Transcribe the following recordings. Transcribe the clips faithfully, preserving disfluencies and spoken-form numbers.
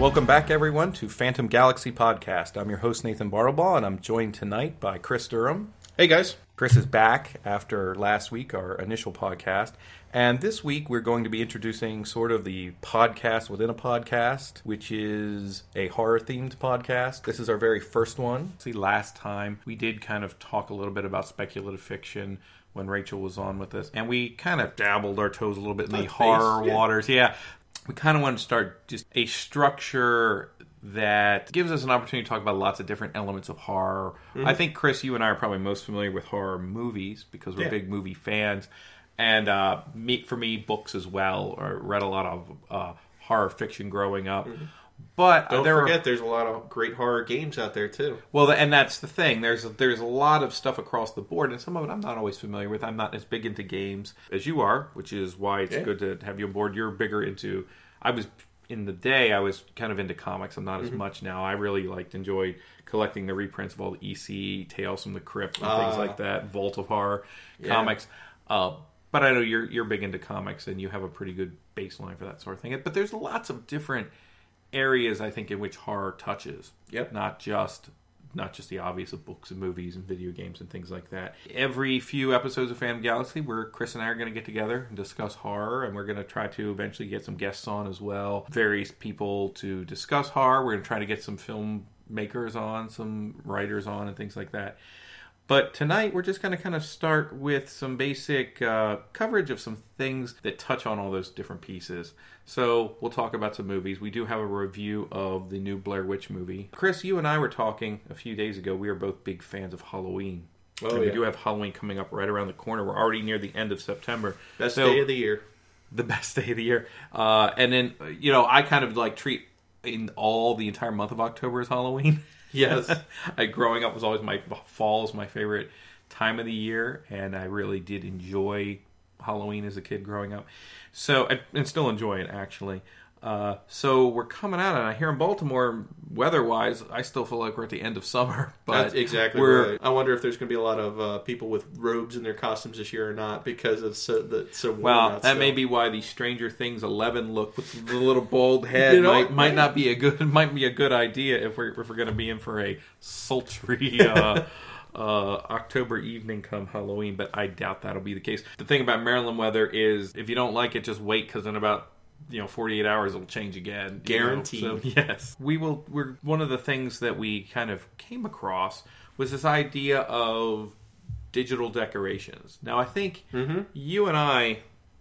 Welcome back, everyone, to Phantom Galaxy Podcast. I'm your host, Nathan Bartlebaugh, and I'm joined tonight by Chris Durham. Hey, guys. Chris is back after last week, our initial podcast. And this week, we're going to be introducing sort of the podcast within a podcast, which is a horror-themed podcast. This is our very first one. See, last time, we did kind of talk a little bit about speculative fiction when Rachel was on with us. And we kind of dabbled our toes a little bit in the horror yeah. waters. Yeah. We kind of want to start just a structure that gives us an opportunity to talk about lots of different elements of horror. Mm-hmm. I think, Chris, you and I are probably most familiar with horror movies because we're yeah. big movie fans. And uh, me, for me, books as well. I read a lot of uh, horror fiction growing up. Mm-hmm. But don't there forget, are, there's a lot of great horror games out there, too. Well, and that's the thing. There's there's a lot of stuff across the board, and some of it I'm not always familiar with. I'm not as big into games as you are, which is why it's yeah. good to have you on board. You're bigger into... I was, in the day, I was kind of into comics. I'm not mm-hmm. as much now. I really liked, enjoyed collecting the reprints of all the E C, Tales from the Crypt, and uh, things like that, Vault of Horror yeah. comics. Uh, but I know you're you're big into comics, and you have a pretty good baseline for that sort of thing. But there's lots of different areas, I think, in which horror touches. Yep. Not just not just the obvious of books and movies and video games and things like that. Every few episodes of Phantom Galaxy, where Chris and I are going to get together and discuss horror, and we're going to try to eventually get some guests on as well. Various people to discuss horror. We're going to try to get some filmmakers on, some writers on, and things like that. But tonight, we're just going to kind of start with some basic uh, coverage of some things that touch on all those different pieces. So we'll talk about some movies. We do have a review of the new Blair Witch movie. Chris, you and I were talking a few days ago. We are both big fans of Halloween. Oh, and yeah. We do have Halloween coming up right around the corner. We're already near the end of September. Best so, day of the year. The best day of the year. Uh, and then, you know, I kind of like treat in all the entire month of October as Halloween. Yes. I, growing up was always my fall was my favorite time of the year, and I really did enjoy Halloween as a kid growing up. So, and still enjoy it, actually. Uh, so we're coming out, and I hear in Baltimore, weather-wise, I still feel like we're at the end of summer. But That's exactly we're, right. I wonder if there's going to be a lot of uh, people with robes in their costumes this year or not because it's so, the, so warm well, out that still. may be why the Stranger Things eleven look with the little bald head you know, might might not be a good might be a good idea if we're if we're going to be in for a sultry uh, uh, October evening come Halloween. But I doubt that'll be the case. The thing about Maryland weather is if you don't like it, just wait because in about you know, forty-eight hours it'll change again. Guaranteed. You know? So, yes. We will, we're, one of the things that we kind of came across was this idea of digital decorations. Now, I think mm-hmm. you and I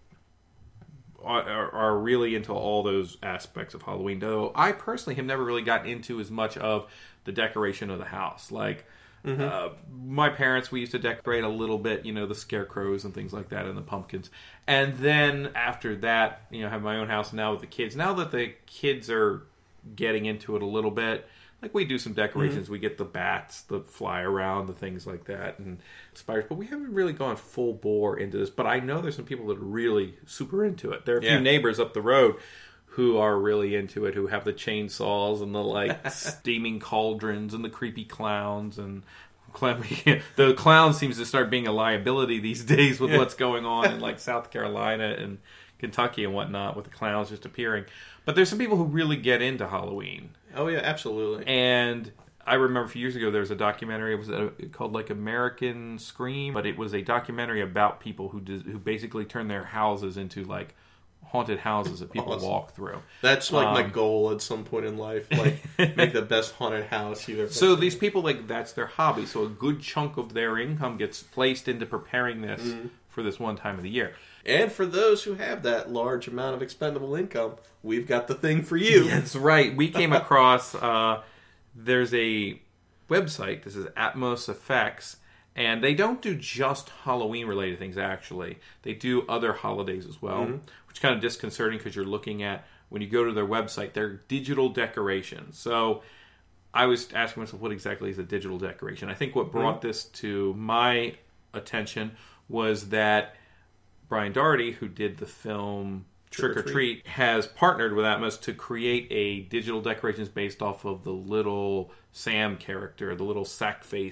are, are, are really into all those aspects of Halloween, though I personally have never really gotten into as much of the decoration of the house. Like, Mm-hmm. Uh, my parents, we used to decorate a little bit, you know, the scarecrows and things like that and the pumpkins. And then after that, you know, have my own house now with the kids. Now that the kids are getting into it a little bit, like we do some decorations. Mm-hmm. We get the bats that fly around, the things like that, and spiders. But we haven't really gone full bore into this. But I know there's some people that are really super into it. There are a yeah. few neighbors up the road who are really into it, who have the chainsaws and the like steaming cauldrons and the creepy clowns and the clown seems to start being a liability these days with what's going on in like South Carolina and Kentucky and whatnot with the clowns just appearing. But there's some people who really get into Halloween. Oh yeah, absolutely. And I remember a few years ago there was a documentary. It was a, called like American Scream, but it was a documentary about people who did, who basically turned their houses into like haunted houses that people awesome. walk through. That's like um, my goal at some point in life, like make the best haunted house you've ever So seen. These people, like, that's their hobby. So a good chunk of their income gets placed into preparing this mm. for this one time of the year. And for those who have that large amount of expendable income, we've got the thing for you. That's right. We came across, uh, there's a website, this is Atmos Effects, and they don't do just Halloween-related things, actually. They do other holidays as well, mm-hmm. which is kind of disconcerting because you're looking at, when you go to their website, they're digital decorations. So I was asking myself, what exactly is a digital decoration? I think what brought mm-hmm. this to my attention was that Brian Doherty, who did the film Trick, Trick or Treat, has partnered with Atmos to create a digital decorations based off of the little Sam character, the little sack face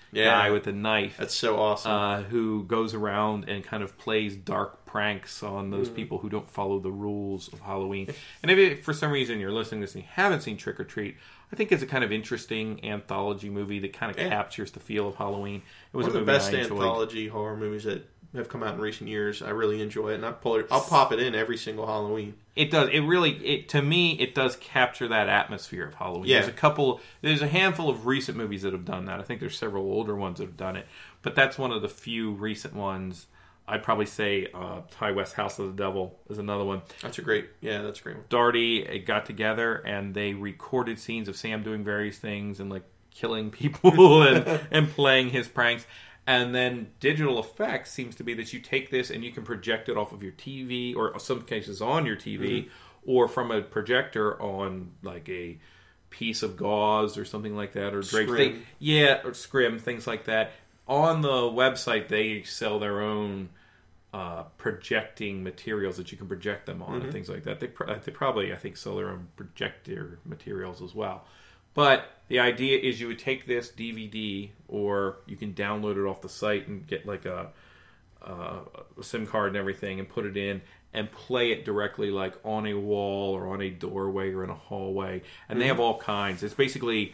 yeah. guy with a knife. That's so awesome. Uh, who goes around and kind of plays dark pranks on those mm. people who don't follow the rules of Halloween. And if it, for some reason you're listening to this and you haven't seen Trick or Treat, I think it's a kind of interesting anthology movie that kind of yeah. captures the feel of Halloween. It was one a of the movie best I enjoyed. anthology horror movies that have come out in recent years. I really enjoy it, and I pull it, I'll pop it in every single Halloween. It does. It really, it to me, it does capture that atmosphere of Halloween. Yeah. There's a couple, there's a handful of recent movies that have done that. I think there's several older ones that have done it, but that's one of the few recent ones. I'd probably say uh, Ty West House of the Devil is another one. That's a great, yeah, that's a great one. Darty got together and they recorded scenes of Sam doing various things and like killing people and, and playing his pranks. And then digital effects seems to be that you take this and you can project it off of your T V, or in some cases on your T V, mm-hmm. or from a projector on like a piece of gauze or something like that, or draped thing. Yeah, or scrim, things like that. On the website, they sell their own uh, projecting materials that you can project them on, mm-hmm. and things like that. They, pro- they probably, I think, sell their own projector materials as well. But the idea is you would take this D V D, or you can download it off the site and get like a, uh, a SIM card and everything and put it in and play it directly like on a wall or on a doorway or in a hallway. And mm-hmm. they have all kinds. It's basically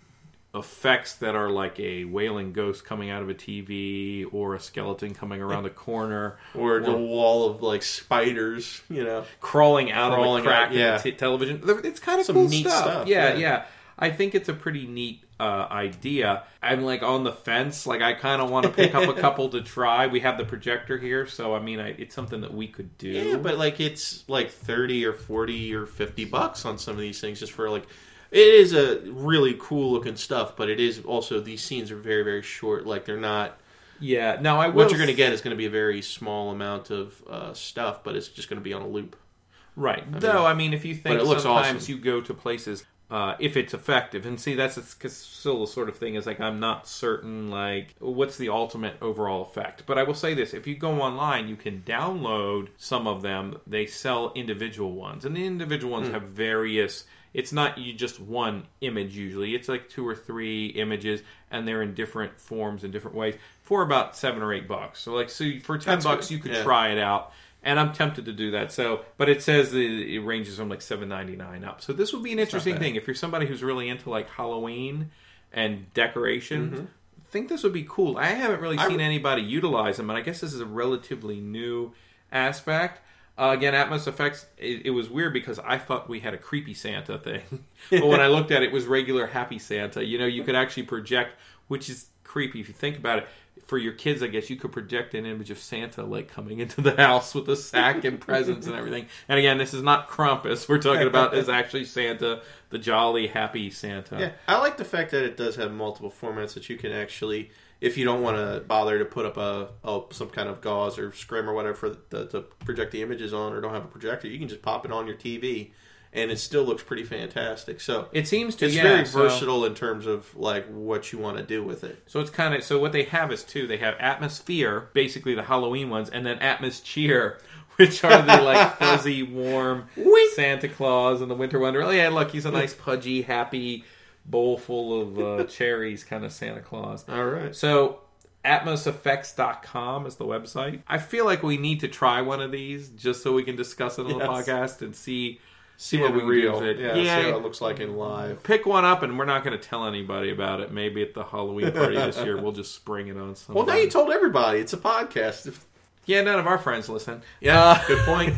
effects that are like a wailing ghost coming out of a T V, or a skeleton coming around a corner, or, or the wall of like spiders, you know, crawling out crawling of the crack out, yeah. in the t- television. It's kind of Some cool neat stuff. stuff. Yeah, yeah, yeah. I think it's a pretty neat uh, idea. I'm like on the fence. Like I kind of want to pick up a couple to try. We have the projector here, so I mean, I, it's something that we could do. Yeah, but like it's like thirty or forty or fifty bucks on some of these things just for like. It is a really cool looking stuff, but it is also, these scenes are very, very short. Like they're not. Yeah. Now I will what you're going to get is going to be a very small amount of uh, stuff, but it's just going to be on a loop. Right. I Though mean, I mean, if you think it looks sometimes awesome. you go to places. Uh, if it's effective, and see, that's a, still the sort of thing is like I'm not certain like what's the ultimate overall effect. But I will say this: if you go online, you can download some of them. They sell individual ones, and the individual ones mm. have various. It's not you just one image usually. It's like two or three images, and they're in different forms in different ways for about seven or eight bucks. So like, so for ten That's bucks, good. you could Yeah. try it out. And I'm tempted to do that. So, but it says that it ranges from like seven ninety-nine up. So this would be an interesting thing if you're somebody who's really into like Halloween and decoration. Mm-hmm. I think this would be cool. I haven't really seen I, anybody utilize them, and I guess this is a relatively new aspect. Uh, again, Atmos Effects, it, it was weird because I thought we had a creepy Santa thing. But when I looked at it, it was regular Happy Santa. You know, you could actually project, which is creepy if you think about it. For your kids, I guess, you could project an image of Santa, like, coming into the house with a sack and presents and everything. And again, this is not Krampus. We're talking about is actually Santa, the jolly, happy Santa. Yeah, I like the fact that it does have multiple formats that you can actually, if you don't want to bother to put up a, a some kind of gauze or scrim or whatever for the, to project the images on, or don't have a projector, you can just pop it on your T V. And it still looks pretty fantastic. So it seems to, it's yeah, very so, versatile in terms of like what you want to do with it. So it's kind of so what they have is two. They have Atmosphere, basically the Halloween ones, and then Atmoscheer, which are the like fuzzy, warm Santa Claus and the Winter Wonderland. Oh, yeah, look, he's a nice pudgy, happy bowl full of uh, cherries kind of Santa Claus. All right. So Atmos Effects dot com is the website. I feel like we need to try one of these just so we can discuss it on yes. the podcast and see. See what what we real. do with it. Yeah, yeah, see how it looks like in live. Pick one up, and we're not going to tell anybody about it. Maybe at the Halloween party this year, we'll just spring it on somebody. Well, now you told everybody. It's a podcast. Yeah, none of our friends listen. Yeah, uh, good point.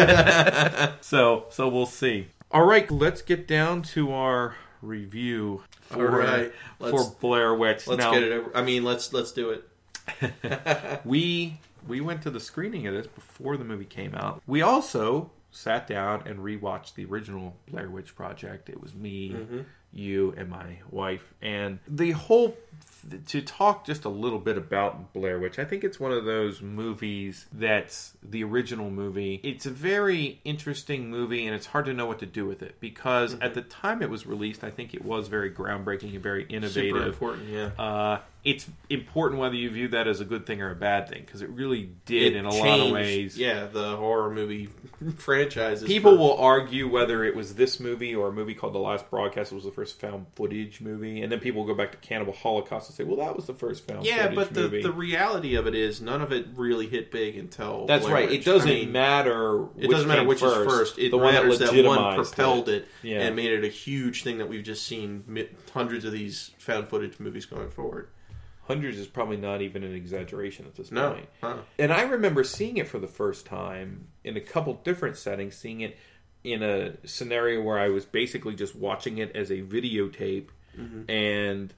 so, so we'll see. All right, let's get down to our review for, All right. for Blair Witch. Let's now, get it over. I mean, let's let's do it. we we went to the screening of this before the movie came out. We also sat down and rewatched the original Blair Witch Project. It was me, mm-hmm. you, and my wife. And the whole... To talk just a little bit about Blair Witch, I think it's one of those movies that's the original movie. It's a very interesting movie, and it's hard to know what to do with it. Because mm-hmm. at the time it was released, I think it was very groundbreaking and very innovative. Super important, yeah. Uh, it's important whether you view that as a good thing or a bad thing, because it really did It in a changed, lot of ways. Yeah, the horror movie franchises. People for... will argue whether it was this movie or a movie called The Last Broadcast was the first found footage movie, and then people will go back to Cannibal Holocaust and say, well, that was the first found yeah, footage but the, movie. the reality of it is none of it really hit big until That's Blair right. Witch. It doesn't I mean, matter which It doesn't matter came which first. is first. It the one that matters that, one legitimized propelled it, it, Yeah. and made it a huge thing that we've just seen mi- hundreds of these found footage movies going forward. Hundreds is probably not even an exaggeration at this No. point. Huh. And I remember seeing it for the first time in a couple different settings, seeing it in a scenario where I was basically just watching it as a videotape Mm-hmm. and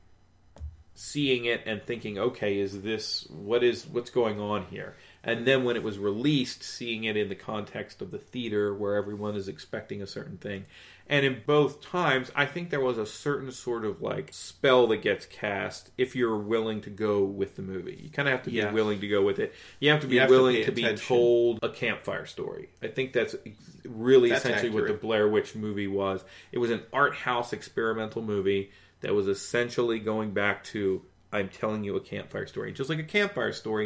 seeing it and thinking, okay, is this, what is, what's going on here? And then when it was released, seeing it in the context of the theater where everyone is expecting a certain thing. And in both times, I think there was a certain sort of like spell that gets cast if you're willing to go with the movie. You kind of have to be Yeah. willing to go with it. You have to be You have to willing pay to, be attention. told a campfire story. I think that's really That's essentially what accurate. the Blair Witch movie was. It was an art house experimental movie that was essentially going back to, I'm telling you a campfire story. Just like a campfire story,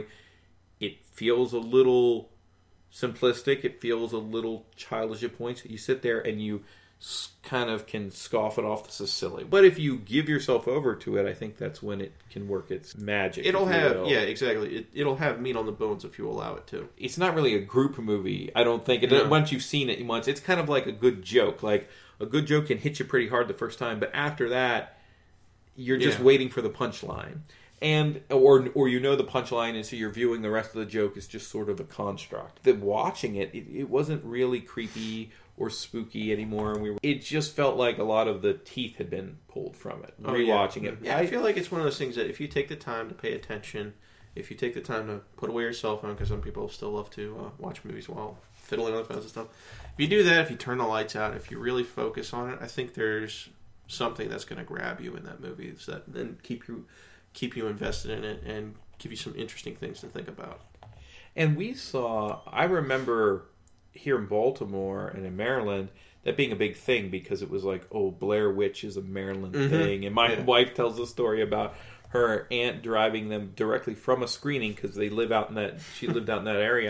it feels a little simplistic. It feels a little childish at points. You sit there and you s- kind of can scoff it off. This is silly. But if you give yourself over to it, I think that's when it can work its magic. It'll if you have, will. yeah, exactly. It, it'll have meat on the bones if you allow it to. It's not really a group movie, I don't think. It, No. Once you've seen it once, it's kind of like a good joke. Like, a good joke can hit you pretty hard the first time, but after that, you're just Yeah. waiting for the punchline. And or or you know the punchline, and so you're viewing the rest of the joke as just sort of a construct. That watching it, it, it wasn't really creepy or spooky anymore. And we were, it just felt like a lot of the teeth had been pulled from it. Oh, Rewatching yeah. it, Yeah, I feel like it's one of those things that if you take the time to pay attention, if you take the time to put away your cell phone, because some people still love to uh, watch movies while fiddling on the phones and stuff. If you do that, if you turn the lights out, if you really focus on it, I think there's something that's going to grab you in that movie so that then keep you keep you invested in it and give you some interesting things to think about. And we saw, I remember here in Baltimore and in Maryland, that being a big thing because it was like, oh, Blair Witch is a Maryland Mhm. thing. And my Yeah. wife tells a story about her aunt driving them directly from a screening because they live out in that, she lived out in that area,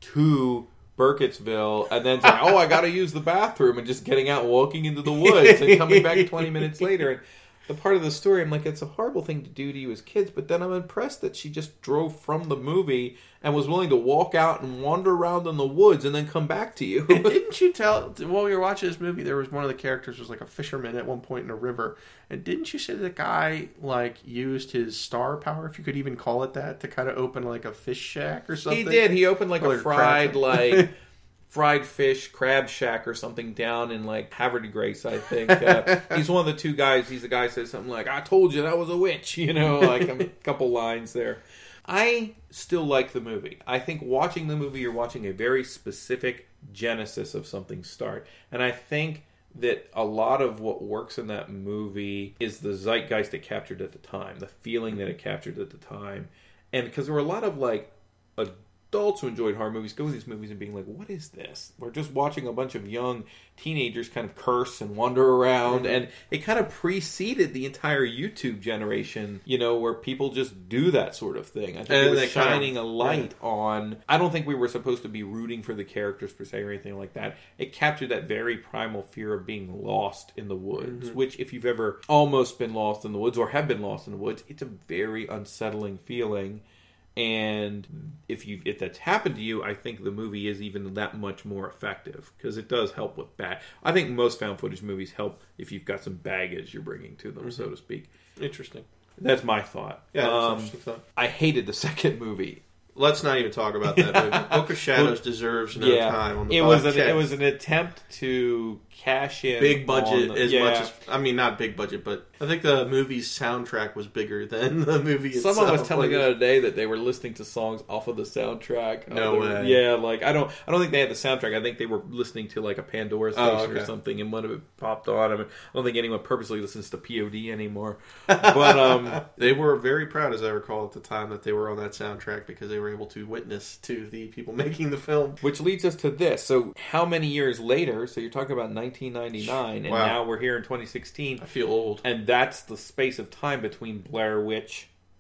to Burkittsville, and then saying, oh, I got to use the bathroom, and just getting out and walking into the woods and coming back twenty minutes later. And the part of the story, I'm like, it's a horrible thing to do to you as kids, but then I'm impressed that she just drove from the movie and was willing to walk out and wander around in the woods and then come back to you. And didn't you tell, while we were watching this movie, there was one of the characters was like a fisherman at one point in a river, and didn't you say the guy like used his star power, if you could even call it that, to kind of open like a fish shack or something? He did. He opened like Or a a fried, crab. like, fried fish crab shack or something down in like Havre Grace, I think. Uh, he's one of the two guys. He's the guy who says something like, I told you that was a witch, you know, like a couple lines there. I still like the movie. I think watching the movie, you're watching a very specific genesis of something start. And I think that a lot of what works in that movie is the zeitgeist it captured at the time, the feeling that it captured at the time. And because there were a lot of like adults who enjoyed horror movies go to these movies and being like, what is this? We're just watching a bunch of young teenagers kind of curse and wander around. Mm-hmm. And it kind of preceded the entire YouTube generation, you know, where people just do that sort of thing. I think And it was they kind of- shining a light on... I don't think we were supposed to be rooting for the characters per se or anything like that. It captured that very primal fear of being lost in the woods, Mm-hmm. which if you've ever almost been lost in the woods or have been lost in the woods, it's a very unsettling feeling. And if you if that's happened to you, I think the movie is even that much more effective because it does help with bad. I think most found footage movies help if you've got some baggage you're bringing to them, mm-hmm. so to speak. Interesting. That's my thought. Yeah, that's um, interesting thought. I hated the second movie. Let's not even talk about that movie. Book of Shadows deserves no yeah, time on the it podcast. was an, it was an attempt to cash in big budget on the, as yeah. much as I mean not big budget, but I think the movie's soundtrack was bigger than the movie itself. Someone was telling me Like, the other day that they were listening to songs off of the soundtrack. No uh, way. Yeah, like I don't, I don't think they had the soundtrack. I think they were listening to like a Pandora station Oh, okay. or something, and one of it popped on. I mean, I don't think anyone purposely listens to P O D anymore. But um, they were very proud, as I recall at the time, that they were on that soundtrack because they were able to witness to the people making the film. which leads us to this. So, how many years later? So you're talking about nineteen ninety-nine, and Wow. now we're here in twenty sixteen. I feel old. And that's the space of time between Blair Witch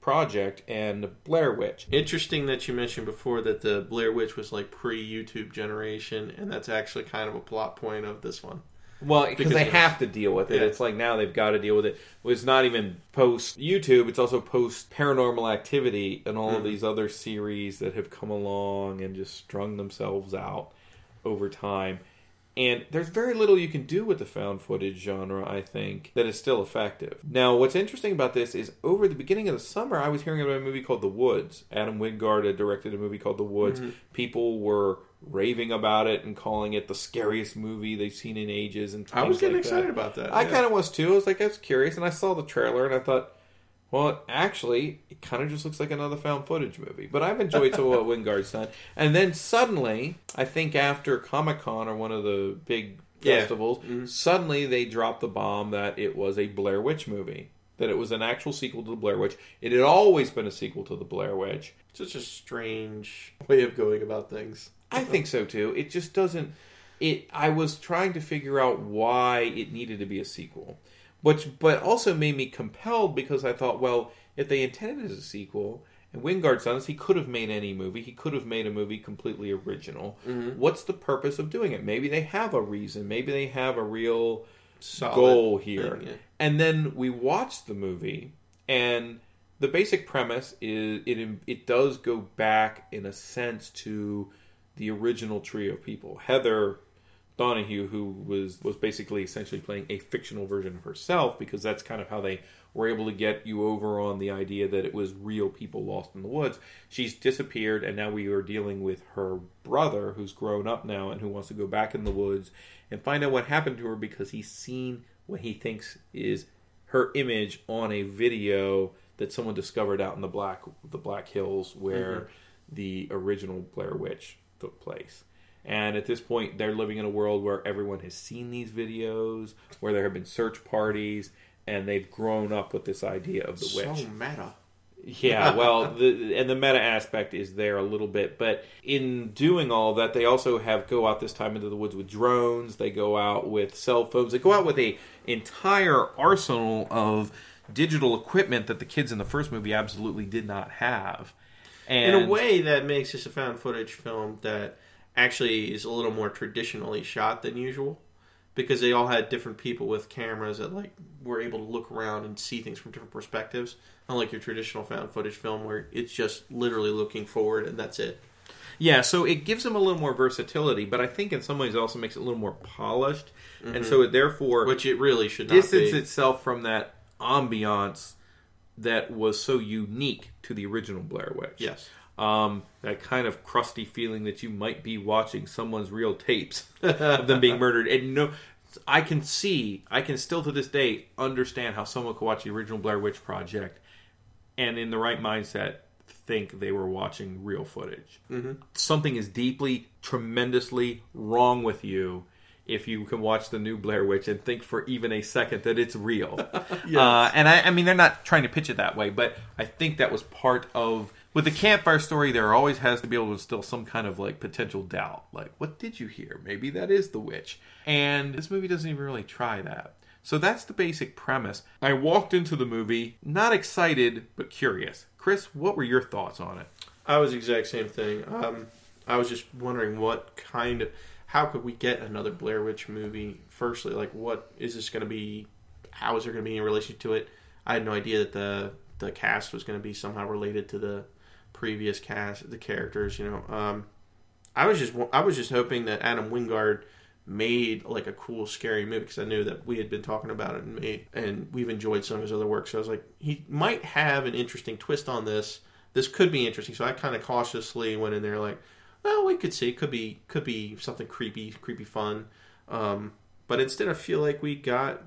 Project and Blair Witch. Interesting that you mentioned before that the Blair Witch was like pre-YouTube generation, and that's actually kind of a plot point of this one. Well, because they yes. have to deal with it. Yeah. It's like now they've got to deal with it. It's not even post-YouTube. It's also post-Paranormal Activity and all mm. of these other series that have come along and just strung themselves out over time. And there's very little you can do with the found footage genre, I think, that is still effective. Now, what's interesting about this is over the beginning of the summer, I was hearing about a movie called The Woods. Adam Wingard had directed a movie called The Woods. Mm-hmm. People were raving about it and calling it the scariest movie they've seen in ages. And I was getting like excited that. about that. I yeah. kind of was too. I was like, I was curious, and I saw the trailer, and I thought, well, actually, it kind of just looks like another found footage movie. But I've enjoyed some of what Wingard's done. And then suddenly, I think after Comic-Con or one of the big yeah. festivals, mm-hmm. suddenly they dropped the bomb that it was a Blair Witch movie. That it was an actual sequel to the Blair Witch. It had always been a sequel to the Blair Witch. Such a strange way of going about things. I think so, too. It just doesn't... It. I was trying to figure out why it needed to be a sequel. Which, but also made me compelled because I thought, well, if they intended it as a sequel, and Wingard's done this, he could have made any movie. He could have made a movie completely original. Mm-hmm. What's the purpose of doing it? Maybe they have a reason. Maybe they have a real Solid goal here. Thing, yeah. And then we watched the movie, and the basic premise is it it does go back, in a sense, to the original trio of people. Heather Donahue, who was, was basically essentially playing a fictional version of herself, because that's kind of how they were able to get you over on the idea that it was real people lost in the woods. She's disappeared, and now we are dealing with her brother, who's grown up now and who wants to go back in the woods and find out what happened to her, because he's seen what he thinks is her image on a video that someone discovered out in the Black the Black Hills where mm-hmm. the original Blair Witch took place. And at this point, they're living in a world where everyone has seen these videos, where there have been search parties, and they've grown up with this idea of the so witch. So meta. Yeah, well, the, and the meta aspect is there a little bit. But in doing all that, they also have go out this time into the woods with drones. They go out with cell phones. They go out with a entire arsenal of digital equipment that the kids in the first movie absolutely did not have. And in a way, that makes this a found footage film that actually is a little more traditionally shot than usual, because they all had different people with cameras that like were able to look around and see things from different perspectives, unlike your traditional found footage film where it's just literally looking forward and that's it. Yeah, so it gives them a little more versatility, but I think in some ways it also makes it a little more polished, mm-hmm. and so it therefore which it really should not distance be. itself from that ambiance that was so unique to the original Blair Witch. Yes. Um, that kind of crusty feeling that you might be watching someone's real tapes of them being murdered. And no, I can see, I can still to this day understand how someone could watch the original Blair Witch Project and in the right mindset think they were watching real footage. Mm-hmm. Something is deeply, tremendously wrong with you if you can watch the new Blair Witch and think for even a second that it's real. Yes. uh, and I, I mean, they're not trying to pitch it that way, but I think that was part of... With the campfire story, there always has to be able to instill some kind of like potential doubt. Like, what did you hear? Maybe that is the witch. And this movie doesn't even really try that. So that's the basic premise. I walked into the movie not excited, but curious. Chris, what were your thoughts on it? I was the exact same thing. Um, I was just wondering what kind of... How could we get another Blair Witch movie? Firstly, like, what is this going to be? How is there going to be in relation to it? I had no idea that the the cast was going to be somehow related to the previous cast, the characters. You know, um, I was just I was just hoping that Adam Wingard made like a cool, scary movie, because I knew that we had been talking about it and made, and we've enjoyed some of his other work. So I was like, he might have an interesting twist on this. This could be interesting. So I kind of cautiously went in there like, well, we could see. Could be could be something creepy, creepy fun. Um, but instead, I feel like we got,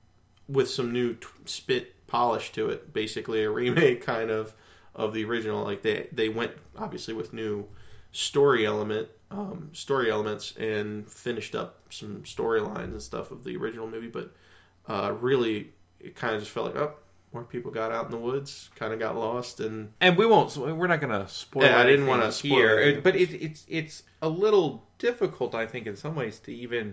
with some new t- spit polish to it, basically a remake kind of of the original. Like they they went obviously with new story element, um, story elements, and finished up some storylines and stuff of the original movie. But uh, really, it kind of just felt like, oh, more people got out in the woods, kind of got lost, and and we won't. We're not going to spoil. Yeah, I didn't want to here, it, but it, it's it's a little difficult, I think, in some ways, to even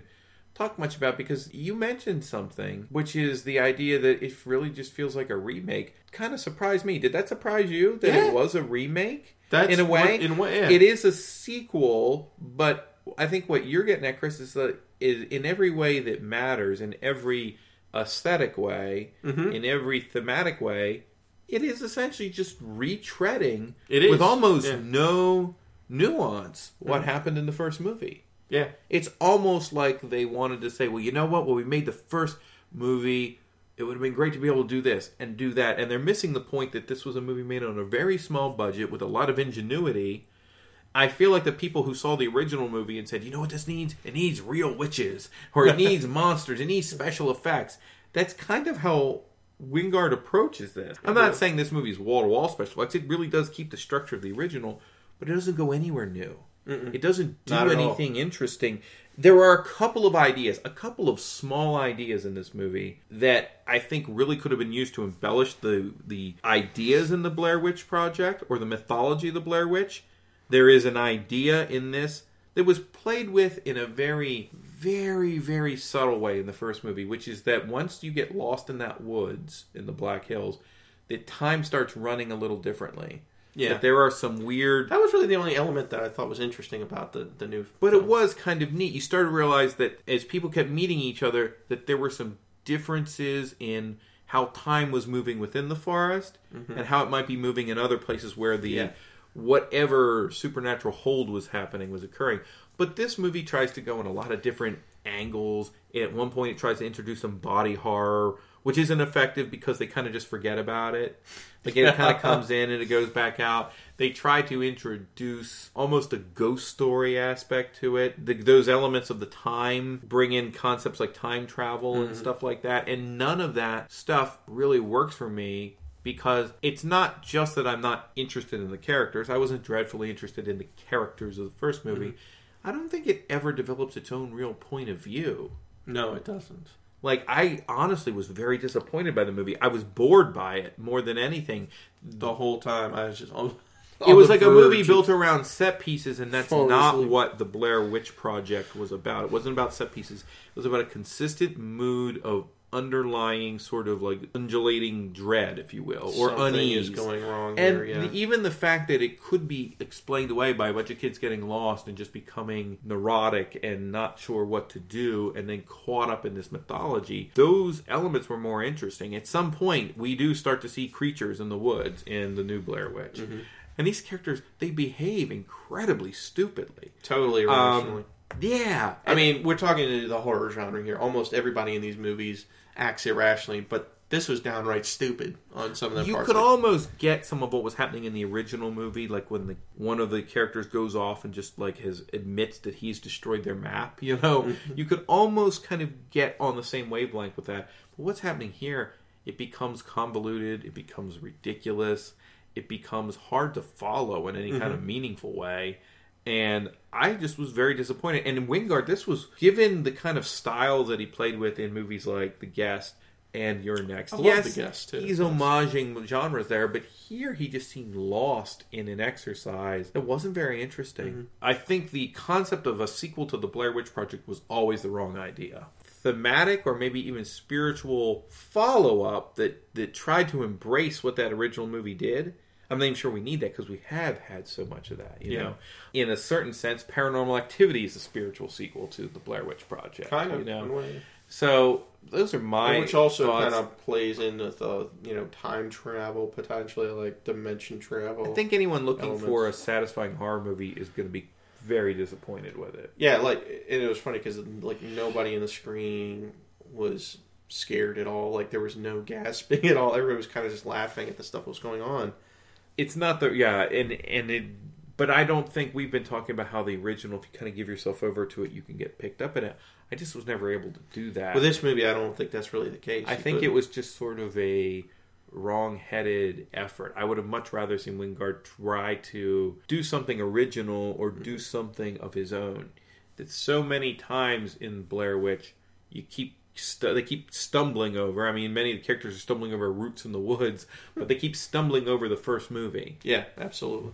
talk much about because you mentioned something, which is the idea that it really just feels like a remake. Kind of surprised me. Did that surprise you that Yeah. it was a remake? That's in a way, what, in a way, yeah. it is a sequel, but I think what you're getting at, Chris, is that is in every way that matters, in every aesthetic way, mm-hmm. in every thematic way, it is essentially just retreading It is. with almost Yeah. no nuance what Mm-hmm. happened in the first movie. Yeah. It's almost like they wanted to say, well, you know what? Well, we made the first movie. It would have been great to be able to do this and do that. And they're missing the point that this was a movie made on a very small budget with a lot of ingenuity. I feel like the people who saw the original movie and said, you know what this needs? It needs real witches. Or it needs monsters. It needs special effects. That's kind of how Wingard approaches this. I'm not saying this movie is wall-to-wall special effects. It really does keep the structure of the original, but it doesn't go anywhere new. Mm-mm. It doesn't do Not at all. anything interesting. There are a couple of ideas, a couple of small ideas in this movie that I think really could have been used to embellish the the ideas in the Blair Witch Project or the mythology of the Blair Witch. There is an idea in this that was played with in a very, very, very subtle way in the first movie, which is that once you get lost in that woods in the Black Hills, the time starts running a little differently. Yeah. That there are some weird... That was really the only element that I thought was interesting about the, the new But film. it was kind of neat. You started to realize that as people kept meeting each other, that there were some differences in how time was moving within the forest Mm-hmm. and how it might be moving in other places where the Yeah. whatever supernatural hold was happening was occurring. But this movie tries to go in a lot of different angles. At one point, it tries to introduce some body horror, which isn't effective because they kind of just forget about it. Like it kind of comes in and it goes back out. They try to introduce almost a ghost story aspect to it. The, those elements of the time bring in concepts like time travel Mm-hmm. and stuff like that. And none of that stuff really works for me because it's not just that I'm not interested in the characters. I wasn't dreadfully interested in the characters of the first movie. Mm-hmm. I don't think it ever develops its own real point of view. No, it doesn't. Like, I honestly was very disappointed by the movie. I was bored by it more than anything. The whole time, I was just on, It was like a movie built around set pieces, and that's falling not asleep. what the Blair Witch Project was about. It wasn't about set pieces. It was about a consistent mood of underlying sort of like undulating dread, if you will, or Something unease. is going wrong And here, yeah. the, even the fact that it could be explained away by a bunch of kids getting lost and just becoming neurotic and not sure what to do and then caught up in this mythology, those elements were more interesting. At some point, we do start to see creatures in the woods in the new Blair Witch. Mm-hmm. And these characters, they behave incredibly stupidly. Totally irrationally. Um, yeah. I mean, we're talking the horror genre here. Almost everybody in these movies acts irrationally, but this was downright stupid on some of the You parts. could of it. almost get some of what was happening in the original movie, like when the one of the characters goes off and just like has admits that he's destroyed their map. You know, you could almost kind of get on the same wavelength with that. But what's happening here? It becomes convoluted. It becomes ridiculous. It becomes hard to follow in any kind of meaningful way. And I just was very disappointed. And in Wingard, this was, given the kind of style that he played with in movies like The Guest and You're Next. I love yes, The Guest, too. he's Yes. homaging genres there, but here he just seemed lost in an exercise that wasn't very interesting. Mm-hmm. I think the concept of a sequel to the Blair Witch Project was always the wrong idea. Thematic or maybe even spiritual follow-up that, that tried to embrace what that original movie did. I'm not even sure we need that because we have had so much of that, you Yeah. know. In a certain sense, Paranormal Activity is a spiritual sequel to the Blair Witch Project. Kind of, you know. in a way. So those are my Which also thoughts. kind of plays in with the, you know, time travel, potentially, like dimension travel. I think anyone looking elements. for a satisfying horror movie is going to be very disappointed with it. Yeah, like, and it was funny because, like, nobody in the screen was scared at all. Like, there was no gasping at all. Everybody was kind of just laughing at the stuff that was going on. It's not the yeah, and and it. But I don't think we've been talking about how the original, if you kind of give yourself over to it, you can get picked up in it. I just was never able to do that. With this movie, I don't think that's really the case. I You think it couldn't. was just sort of a wrong-headed effort. I would have much rather seen Wingard try to do something original or do something of his own. That so many times in Blair Witch, you keep st- they keep stumbling over. I mean, many of the characters are stumbling over roots in the woods, but they keep stumbling over the first movie. Yeah, absolutely.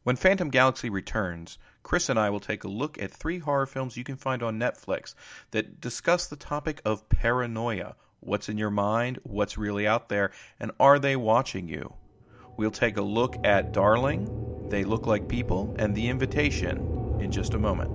When Phantom Galaxy returns, Chris and I will take a look at three horror films you can find on Netflix that discuss the topic of paranoia. What's in your mind, what's really out there, and are they watching you? We'll take a look at Darling, They Look Like People, and The Invitation in just a moment.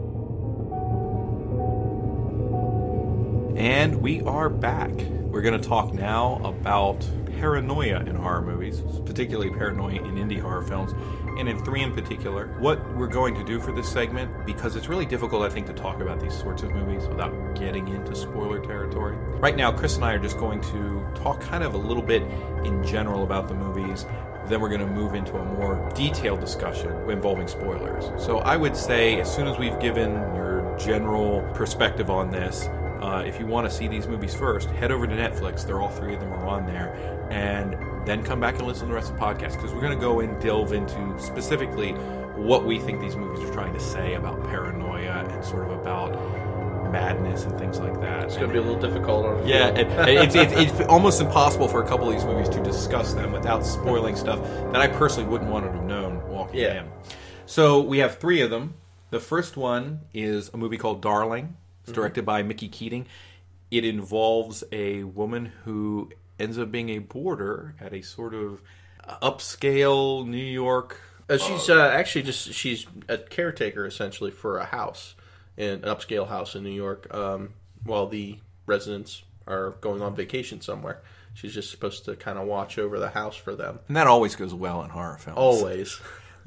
And we are back. We're going to talk now about paranoia in horror movies, particularly paranoia in indie horror films, and in three in particular. What we're going to do for this segment, because it's really difficult, I think, to talk about these sorts of movies without getting into spoiler territory. Right now, Chris and I are just going to talk kind of a little bit in general about the movies. Then we're going to move into a more detailed discussion involving spoilers. So I would say, as soon as we've given your general perspective on this, Uh, if you want to see these movies first, head over to Netflix. They're all three of them are on there. And then come back and listen to the rest of the podcast, because we're going to go and delve into specifically what we think these movies are trying to say about paranoia and sort of about madness and things like that. It's going to be a little difficult on Yeah, it, it's, it's, it's almost impossible for a couple of these movies to discuss them without spoiling stuff that I personally wouldn't want to have known walking yeah. in. So we have three of them. The first one is a movie called Darling. It's directed by Mickey Keating. It involves a woman who ends up being a boarder at a sort of upscale New York. Uh, she's uh, actually just she's a caretaker essentially for a house, in an upscale house in New York. Um, while the residents are going on vacation somewhere, she's just supposed to kind of watch over the house for them. And that always goes well in horror films. Always.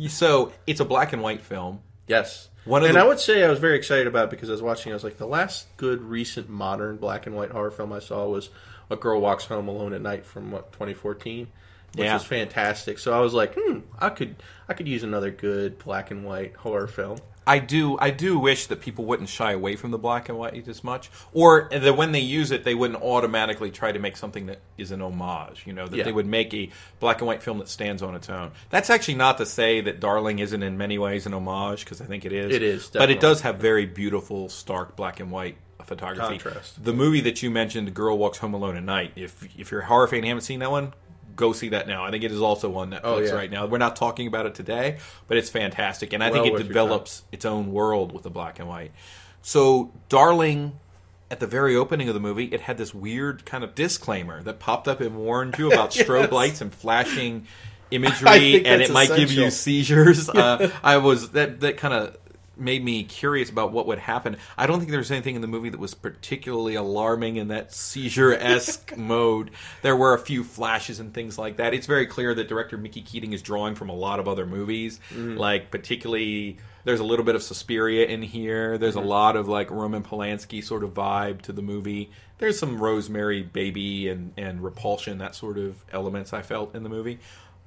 So it's a black and white film. Yes. One of and the... I would say I was very excited about it because I was watching, I was like, the last good recent modern black and white horror film I saw was A Girl Walks Home Alone at Night from, what, twenty fourteen? Which yeah. was fantastic. So I was like, hmm, I could I could use another good black and white horror film. I do I do wish that people wouldn't shy away from the black and white as much, or that when they use it, they wouldn't automatically try to make something that is an homage, you know, that yeah. they would make a black and white film that stands on its own. That's actually not to say that Darling isn't in many ways an homage, because I think it is. It is, definitely. But it does have very beautiful, stark black and white photography. Contrast. The movie that you mentioned, The Girl Walks Home Alone at Night, if, if you're a horror fan and haven't seen that one, go see that now. I think it is also on Netflix oh, yeah. right now. We're not talking about it today, but it's fantastic. And I well think it develops its own world with the black and white. So, Darling, at the very opening of the movie, it had this weird kind of disclaimer that popped up and warned you about yes. strobe lights and flashing imagery, and it might essential. give you seizures. uh, I was that that kind of made me curious about what would happen. I don't think there was anything in the movie that was particularly alarming in that seizure-esque mode. There were a few flashes and things like that. It's very clear that director Mickey Keating is drawing from a lot of other movies. Mm. Like, particularly, there's a little bit of Suspiria in here. There's mm. a lot of, like, Roman Polanski sort of vibe to the movie. There's some Rosemary Baby and, and Repulsion, that sort of elements I felt in the movie.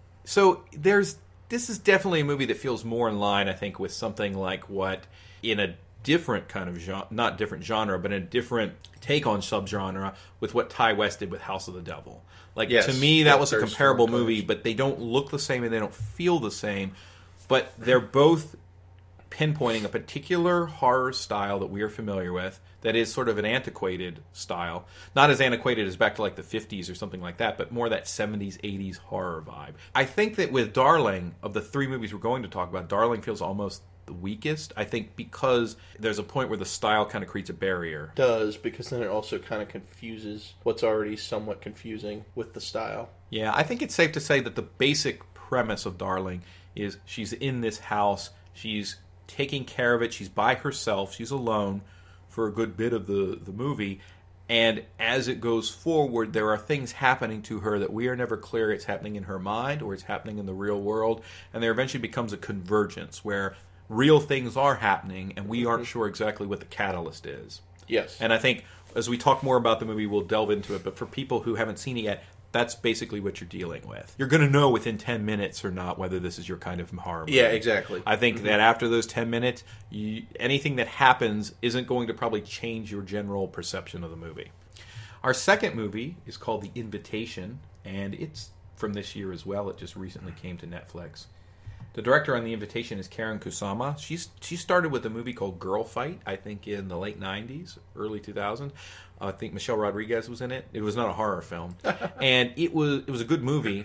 So, there's This is definitely a movie that feels more in line, I think, with something like what, in a different kind of genre, not different genre, but a different take on subgenre, with what Ty West did with House of the Devil. Like, yes, to me, that yes, was a comparable movie, but they don't look the same and they don't feel the same. But they're both pinpointing a particular horror style that we are familiar with, that is sort of an antiquated style. Not as antiquated as back to like the fifties or something like that, but more that seventies, eighties horror vibe. I think that with Darling, of the three movies we're going to talk about, Darling feels almost the weakest. I think because there's a point where the style kind of creates a barrier. It does, because then it also kind of confuses what's already somewhat confusing with the style. Yeah, I think it's safe to say that the basic premise of Darling is she's in this house, she's taking care of it, she's by herself, she's alone for a good bit of the, the movie, and as it goes forward, there are things happening to her that we are never clear it's happening in her mind or it's happening in the real world, and there eventually becomes a convergence where real things are happening and we aren't sure exactly what the catalyst is. Yes. And I think as we talk more about the movie, we'll delve into it, but for people who haven't seen it yet, that's basically what you're dealing with. You're going to know within ten minutes or not whether this is your kind of horror movie. Yeah, exactly. I think mm-hmm. that after those ten minutes, you, anything that happens isn't going to probably change your general perception of the movie. Our second movie is called The Invitation, and it's from this year as well. It just recently came to Netflix. The director on The Invitation is Karen Kusama. She's she started with a movie called Girl Fight, I think in the late nineties, early two thousands. I think Michelle Rodriguez was in it. It was not a horror film. And it was it was a good movie,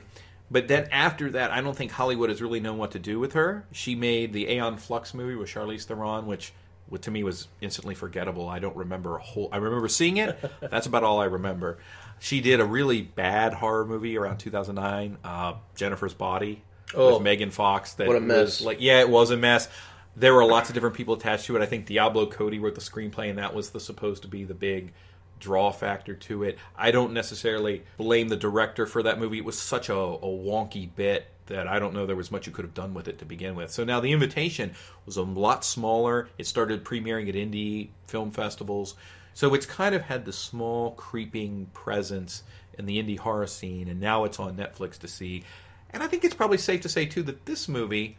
But then after that, I don't think Hollywood has really known what to do with her. She made the Aeon Flux movie with Charlize Theron, which to me was instantly forgettable. I don't remember a whole... I remember seeing it. That's about all I remember. She did a really bad horror movie around two thousand nine, uh, Jennifer's Body, oh, with Megan Fox. That what a mess. Was like, yeah, it was a mess. There were lots of different people attached to it. I think Diablo Cody wrote the screenplay, and that was the, supposed to be the big draw factor to it. I don't necessarily blame the director for that movie. It was such a, a wonky bit that I don't know there was much you could have done with it to begin with. So now The Invitation was a lot smaller. It started premiering at indie film festivals. So it's kind of had the small creeping presence in the indie horror scene, and now it's on Netflix to see. And I think it's probably safe to say, too, that this movie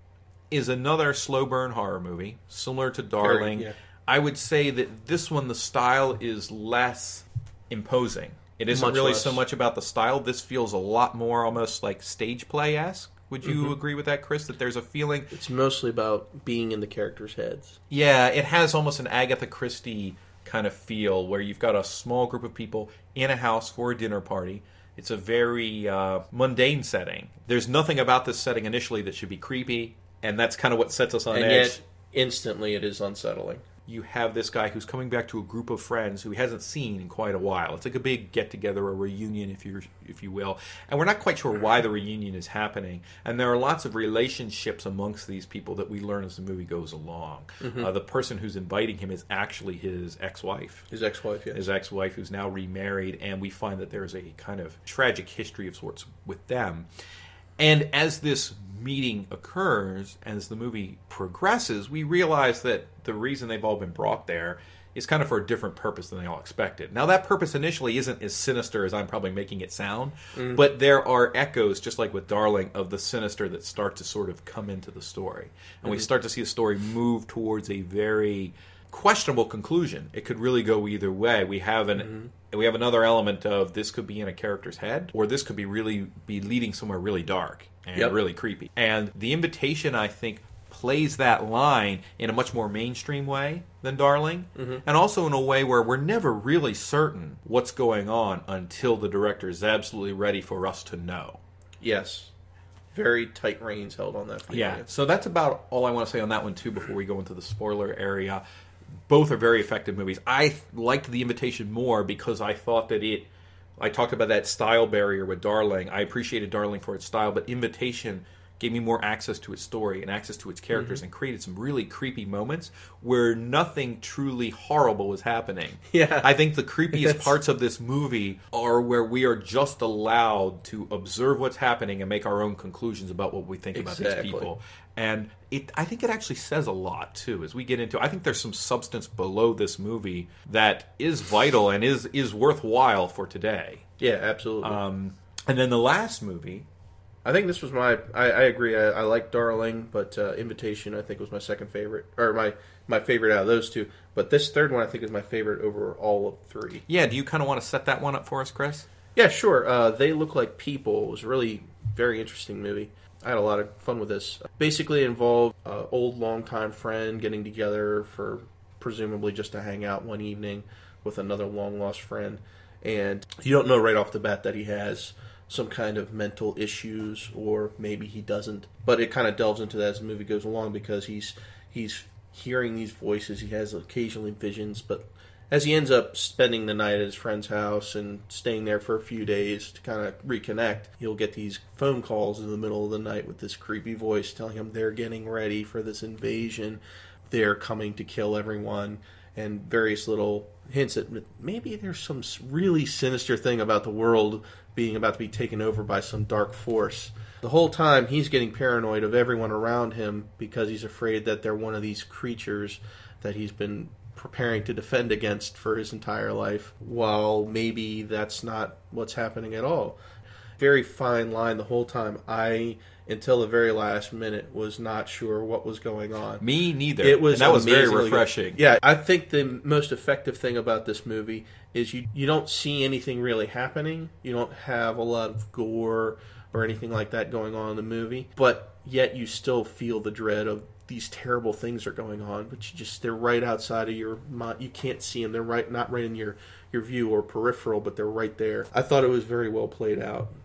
is another slow burn horror movie, similar to Darling. Very, yeah. I would say that this one, the style is less imposing. It isn't Much really less. so much about the style. This feels a lot more almost like stage play-esque. Would you Mm-hmm. agree with that, Chris? That there's a feeling... It's mostly about being in the characters' heads. Yeah, it has almost an Agatha Christie kind of feel where you've got a small group of people in a house for a dinner party. It's a very uh, mundane setting. There's nothing about this setting initially that should be creepy, and that's kind of what sets us on and edge. yet, instantly, it is unsettling. You have this guy who's coming back to a group of friends who he hasn't seen in quite a while. It's like a big get-together, a reunion, if you if you will. And we're not quite sure why the reunion is happening. And there are lots of relationships amongst these people that we learn as the movie goes along. Mm-hmm. Uh, the person who's inviting him is actually his ex-wife. His ex-wife, yeah. His ex-wife, who's now remarried. And we find that there's a kind of tragic history of sorts with them. And as this meeting occurs, as the movie progresses, we realize that the reason they've all been brought there is kind of for a different purpose than they all expected. Now, that purpose initially isn't as sinister as I'm probably making it sound, mm. but there are echoes, just like with Darling, of the sinister that start to sort of come into the story. And mm-hmm. we start to see the story move towards a very questionable conclusion. It could really go either way. We have an... Mm-hmm. We have another element of this could be in a character's head, or this could be really be leading somewhere really dark and yep. really creepy. And The Invitation, I think, plays that line in a much more mainstream way than Darling, mm-hmm. and also in a way where we're never really certain what's going on until the director is absolutely ready for us to know. Yes. Very tight reins held on that. Yeah. So that's about all I want to say on that one, too, before we go into the spoiler area. Both are very effective movies. I liked The Invitation more because I thought that it... I talked about that style barrier with Darling. I appreciated Darling for its style, but Invitation gave me more access to its story and access to its characters mm-hmm. and created some really creepy moments where nothing truly horrible was happening. Yeah. I think the creepiest parts of this movie are where we are just allowed to observe what's happening and make our own conclusions about what we think exactly. about these people. And it, I think it actually says a lot, too, as we get into it. I think there's some substance below this movie that is vital and is, is worthwhile for today. Yeah, absolutely. Um, and then the last movie... I think this was my... I, I agree. I, I like Darling, but uh, Invitation, I think, was my second favorite. Or my, my favorite out of those two. But this third one, I think, is my favorite over all of three. Yeah, do you kind of want to set that one up for us, Chris? Yeah, sure. Uh, They Look Like People was a really very interesting movie. I had a lot of fun with this. Basically, it involved an old, longtime friend getting together for presumably just to hang out one evening with another long-lost friend. And you don't know right off the bat that he has some kind of mental issues, or maybe he doesn't. But it kind of delves into that as the movie goes along, because he's he's hearing these voices. He has occasionally visions, but as he ends up spending the night at his friend's house and staying there for a few days to kind of reconnect, he'll get these phone calls in the middle of the night with this creepy voice telling him they're getting ready for this invasion. They're coming to kill everyone, and various little hints that maybe there's some really sinister thing about the world being about to be taken over by some dark force. The whole time, he's getting paranoid of everyone around him because he's afraid that they're one of these creatures that he's been preparing to defend against for his entire life, while maybe that's not what's happening at all. Very fine line the whole time. I, until the very last minute, was not sure what was going on. Me neither. It was and that was very amazingly refreshing. good. Yeah, I think the most effective thing about this movie is you, you don't see anything really happening. You don't have a lot of gore or anything like that going on in the movie, but yet you still feel the dread of these terrible things are going on, but you just they're right outside of your mind. You can't see them. They're right, not right in your, your view or peripheral, but they're right there. I thought it was very well played out.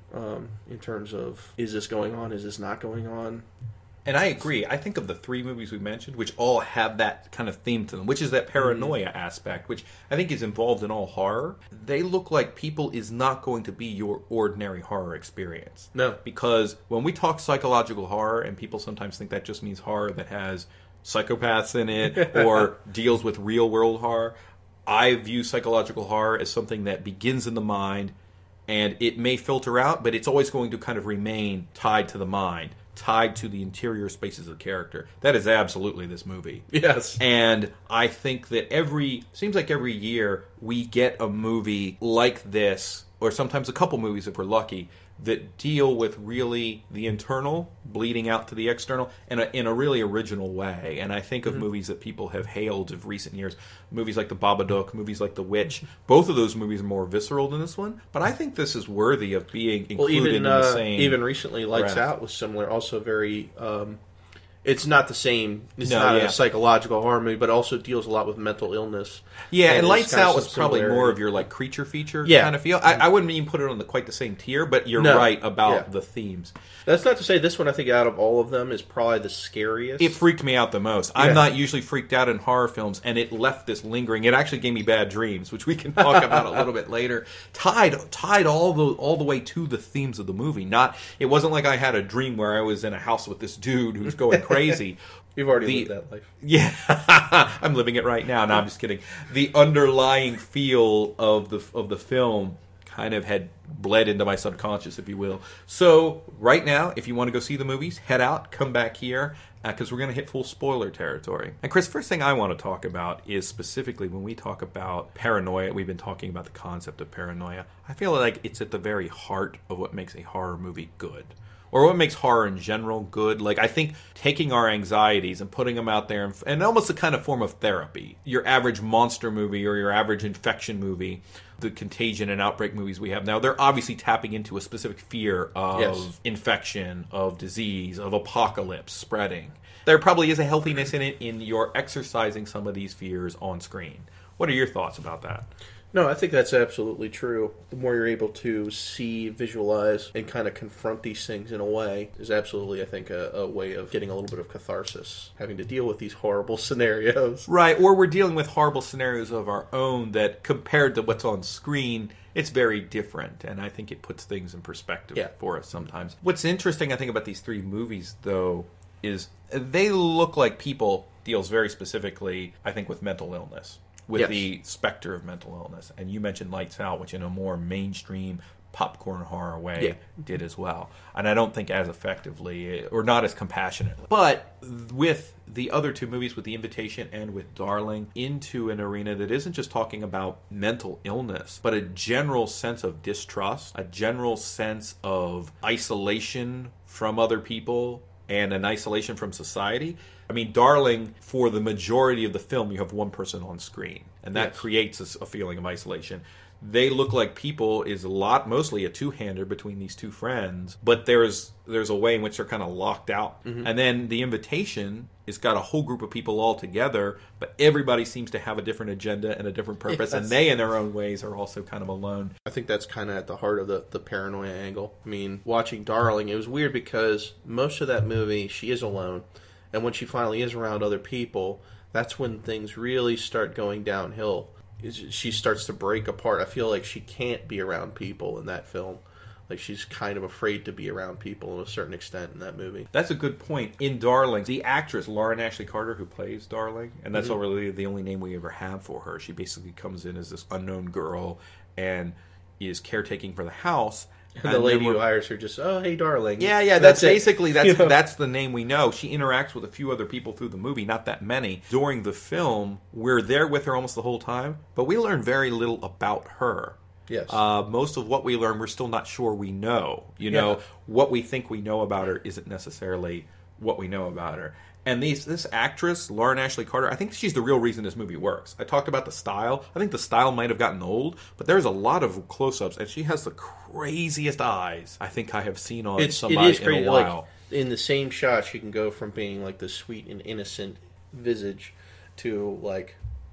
um, in terms of, is this going on, is this not going on? And I agree. I think of the three movies we mentioned, which all have that kind of theme to them, which is that paranoia mm-hmm. aspect, which I think is involved in all horror. They look like People is not going to be your ordinary horror experience. No. Because when we talk psychological horror, and people sometimes think that just means horror that has psychopaths in it or deals with real-world horror, I view psychological horror as something that begins in the mind, and it may filter out, but it's always going to kind of remain tied to the mind, tied to the interior spaces of the character. That is absolutely this movie. Yes. And I think that every, seems like every year we get a movie like this, or sometimes a couple movies if we're lucky, that deal with really the internal bleeding out to the external in a, in a really original way. And I think of mm-hmm. movies that people have hailed of recent years, movies like The Babadook, movies like The Witch. Both of those movies are more visceral than this one, but I think this is worthy of being included well, even, in the uh, same even recently, Lights breath. Out was similar, also very... Um, it's not the same. It's no, not yeah. a psychological horror movie, but also deals a lot with mental illness. Yeah, and, and Lights Out was probably more of your like creature feature yeah. kind of feel. I, I wouldn't even put it on the quite the same tier, but you're no. right about yeah. the themes. That's not to say this one, I think, out of all of them, is probably the scariest. It freaked me out the most. Yeah. I'm not usually freaked out in horror films, and it left this lingering. It actually gave me bad dreams, which we can talk about a little bit later. Tied, tied all the all the way to the themes of the movie. Not, it wasn't like I had a dream where I was in a house with this dude who's going crazy. You've already the, lived that life. Yeah, I'm living it right now. No, I'm just kidding. The underlying feel of the of the film kind of had bled into my subconscious, if you will. So right now, if you want to go see the movies, head out, come back here, because uh, we're going to hit full spoiler territory. And Chris, first thing I want to talk about is specifically when we talk about paranoia, we've been talking about the concept of paranoia. I feel like it's at the very heart of what makes a horror movie good. Or what makes horror in general good. Like, I think taking our anxieties and putting them out there, and, and almost a kind of form of therapy. Your average monster movie or your average infection movie, the Contagion and Outbreak movies we have now, they're obviously tapping into a specific fear of yes. infection, of disease, of apocalypse spreading. There probably is a healthiness in it in your exercising some of these fears on screen. What are your thoughts about that? No, I think that's absolutely true. The more you're able to see, visualize, and kind of confront these things in a way is absolutely, I think, a, a way of getting a little bit of catharsis, having to deal with these horrible scenarios. Right, or we're dealing with horrible scenarios of our own that, compared to what's on screen, it's very different, and I think it puts things in perspective yeah. for us sometimes. What's interesting, I think, about these three movies, though, is they look like People deals very specifically, I think, with mental illness. With yes. the specter of mental illness. And you mentioned Lights Out, which in a more mainstream popcorn horror way yeah. did as well. And I don't think as effectively, or not as compassionately. But with the other two movies, with The Invitation and with Darling, into an arena that isn't just talking about mental illness, but a general sense of distrust, a general sense of isolation from other people, and an isolation from society. I mean, Darling, for the majority of the film, you have one person on screen, and that yes. creates a, a feeling of isolation. They Look Like People is a lot, mostly a two-hander between these two friends, but there's there's a way in which they're kind of locked out. Mm-hmm. And then The Invitation has got a whole group of people all together, but everybody seems to have a different agenda and a different purpose, yes. and they, in their own ways, are also kind of alone. I think that's kind of at the heart of the, the paranoia angle. I mean, watching Darling, it was weird because most of that movie, she is alone. And when she finally is around other people, that's when things really start going downhill. She starts to break apart. I feel like she can't be around people in that film. Like, she's kind of afraid to be around people to a certain extent in that movie. That's a good point. In Darling, the actress, Lauren Ashley Carter, who plays Darling, and that's mm-hmm. really the only name we ever have for her. She basically comes in as this unknown girl and is caretaking for the house. And the lady who hires her just, oh, hey, Darling. Yeah, yeah, that's, that's basically, that's, you know? that's the name we know. She interacts with a few other people through the movie, not that many. During the film, we're there with her almost the whole time, but we learn very little about her. Yes. Uh, most of what we learn, we're still not sure we know. You know, yeah. what we think we know about her isn't necessarily what we know about her. And these, this actress, Lauren Ashley Carter, I think she's the real reason this movie works. I talked about the style. I think the style might have gotten old, but there's a lot of close-ups, and she has the craziest eyes I think I have seen on it's, somebody it is crazy. in a while. Like, in the same shot, she can go from being like the sweet and innocent visage to like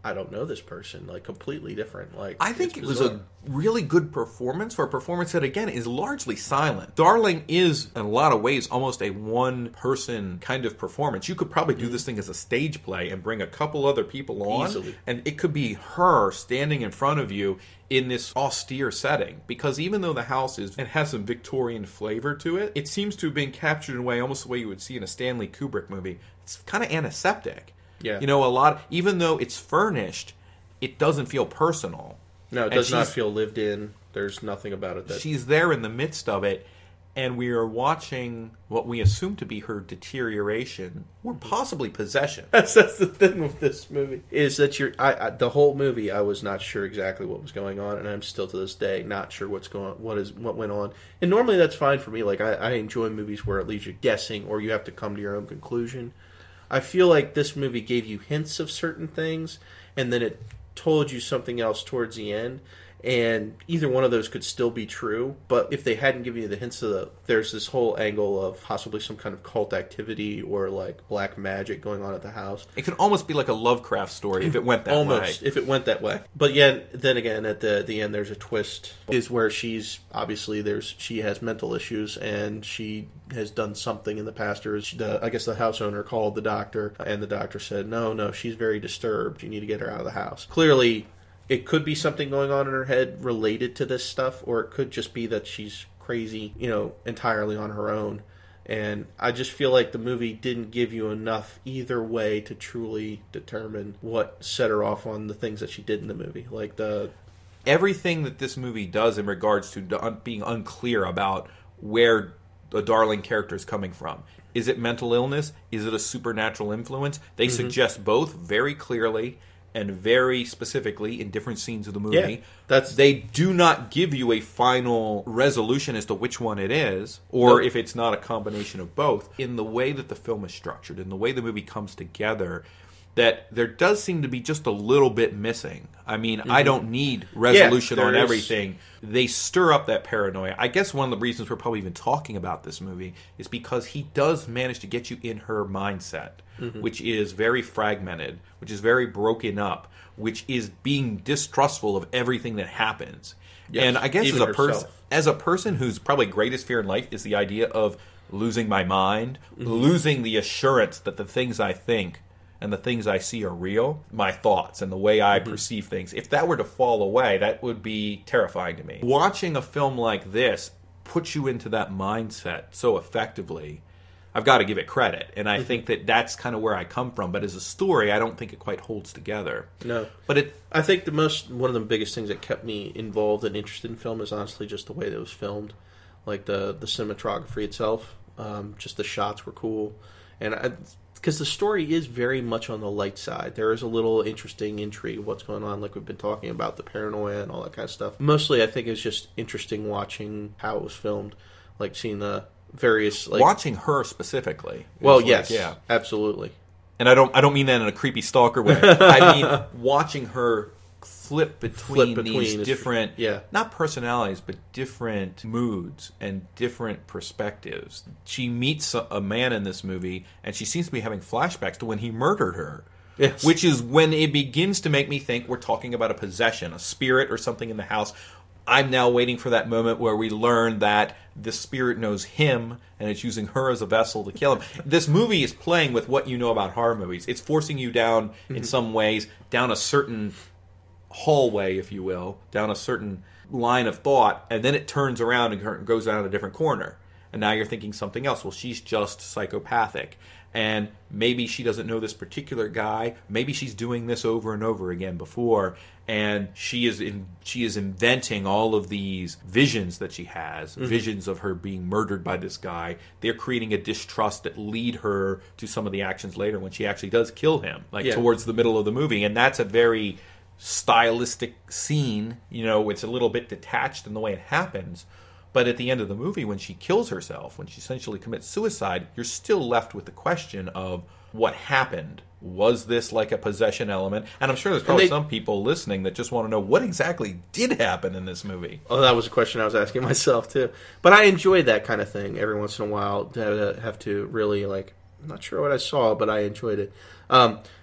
I don't know this person, like completely different. Like I think it was a really good performance for a performance that, again, is largely silent. Darling is, in a lot of ways, almost a one-person kind of performance. You could probably do this thing as a stage play and bring a couple other people on, easily, and it could be her standing in front of you in this austere setting. Because even though the house is, it has some Victorian flavor to it, it seems to have been captured in a way almost the way you would see in a Stanley Kubrick movie. It's kind of antiseptic. Yeah. You know, a lot, even though it's furnished, it doesn't feel personal. No, it does not feel lived in. There's nothing about it that... She's there in the midst of it, and we are watching what we assume to be her deterioration, or possibly possession. That's, that's the thing with this movie, is that you're... I, I, the whole movie, I was not sure exactly what was going on, and I'm still to this day not sure what's going what is what went on. And normally that's fine for me. Like, I, I enjoy movies where it leaves you guessing, or you have to come to your own conclusion. I feel like this movie gave you hints of certain things, and then it told you something else towards the end, and either one of those could still be true. But if they hadn't given you the hints of the, there's this whole angle of possibly some kind of cult activity or like black magic going on at the house. It could almost be like a Lovecraft story if it went that almost, way. Almost, if it went that way. But yeah, then again, at the the end, there's a twist. Is where she's obviously there's she has mental issues and she has done something in the past. Or the, I guess the house owner called the doctor, and the doctor said, "No, no, she's very disturbed. You need to get her out of the house." Clearly, it could be something going on in her head related to this stuff, or it could just be that she's crazy, you know, entirely on her own. And I just feel like the movie didn't give you enough either way to truly determine what set her off on the things that she did in the movie. Like the... Everything that this movie does in regards to being unclear about where the Darling character is coming from. Is it mental illness? Is it a supernatural influence? They mm-hmm. suggest both very clearly and very specifically in different scenes of the movie. Yeah, that's... They do not give you a final resolution as to which one it is, or nope. if it's not a combination of both. In the way that the film is structured, in the way the movie comes together, that there does seem to be just a little bit missing. I mean, mm-hmm. I don't need resolution yeah, on is... everything. They stir up that paranoia. I guess one of the reasons we're probably even talking about this movie is because he does manage to get you in her mindset, mm-hmm. which is very fragmented, which is very broken up, which is being distrustful of everything that happens. Yes, and I guess as a person, as a person whose probably greatest fear in life is the idea of losing my mind, mm-hmm. losing the assurance that the things I think and the things I see are real, my thoughts and the way I mm-hmm. perceive things. If that were to fall away, that would be terrifying to me. Watching a film like this puts you into that mindset so effectively. I've got to give it credit. And I mm-hmm. think that that's kind of where I come from. But as a story, I don't think it quite holds together. No. But it... I think the most, one of the biggest things that kept me involved and interested in film is honestly just the way that it was filmed. Like the, the cinematography itself. Um, just the shots were cool. And I... Because the story is very much on the light side. There is a little interesting intrigue of what's going on, like we've been talking about, the paranoia and all that kind of stuff. Mostly, I think it's just interesting watching how it was filmed, like seeing the various... Like, watching her specifically. Well, like, yes, yeah. absolutely. And I don't I don't mean that in a creepy stalker way. I mean watching her flip between, flip between these different, yeah. not personalities, but different moods and different perspectives. She meets a, a man in this movie, and she seems to be having flashbacks to when he murdered her. Yes. Which is when it begins to make me think we're talking about a possession, a spirit or something in the house. I'm now waiting for that moment where we learn that the spirit knows him and it's using her as a vessel to kill him. This movie is playing with what you know about horror movies. It's forcing you down, mm-hmm. in some ways, down a certain hallway, if you will, down a certain line of thought, and then it turns around and goes down a different corner. And now you're thinking something else. Well, she's just psychopathic. And maybe she doesn't know this particular guy. Maybe she's doing this over and over again before. And she is in, she is inventing all of these visions that she has, mm-hmm. visions of her being murdered by this guy. They're creating a distrust that lead her to some of the actions later when she actually does kill him, like yeah. towards the middle of the movie. And that's a very stylistic scene. You know, it's a little bit detached in the way it happens. But at the end of the movie, when she kills herself, when she essentially commits suicide, you're still left with the question of what happened. Was this like a possession element? And I'm sure there's probably they, some people listening that just want to know what exactly did happen in this movie. Oh, that was a question I was asking myself, too. But I enjoy that kind of thing every once in a while, to have to really, like, I'm not sure what I saw, but I enjoyed it. Um,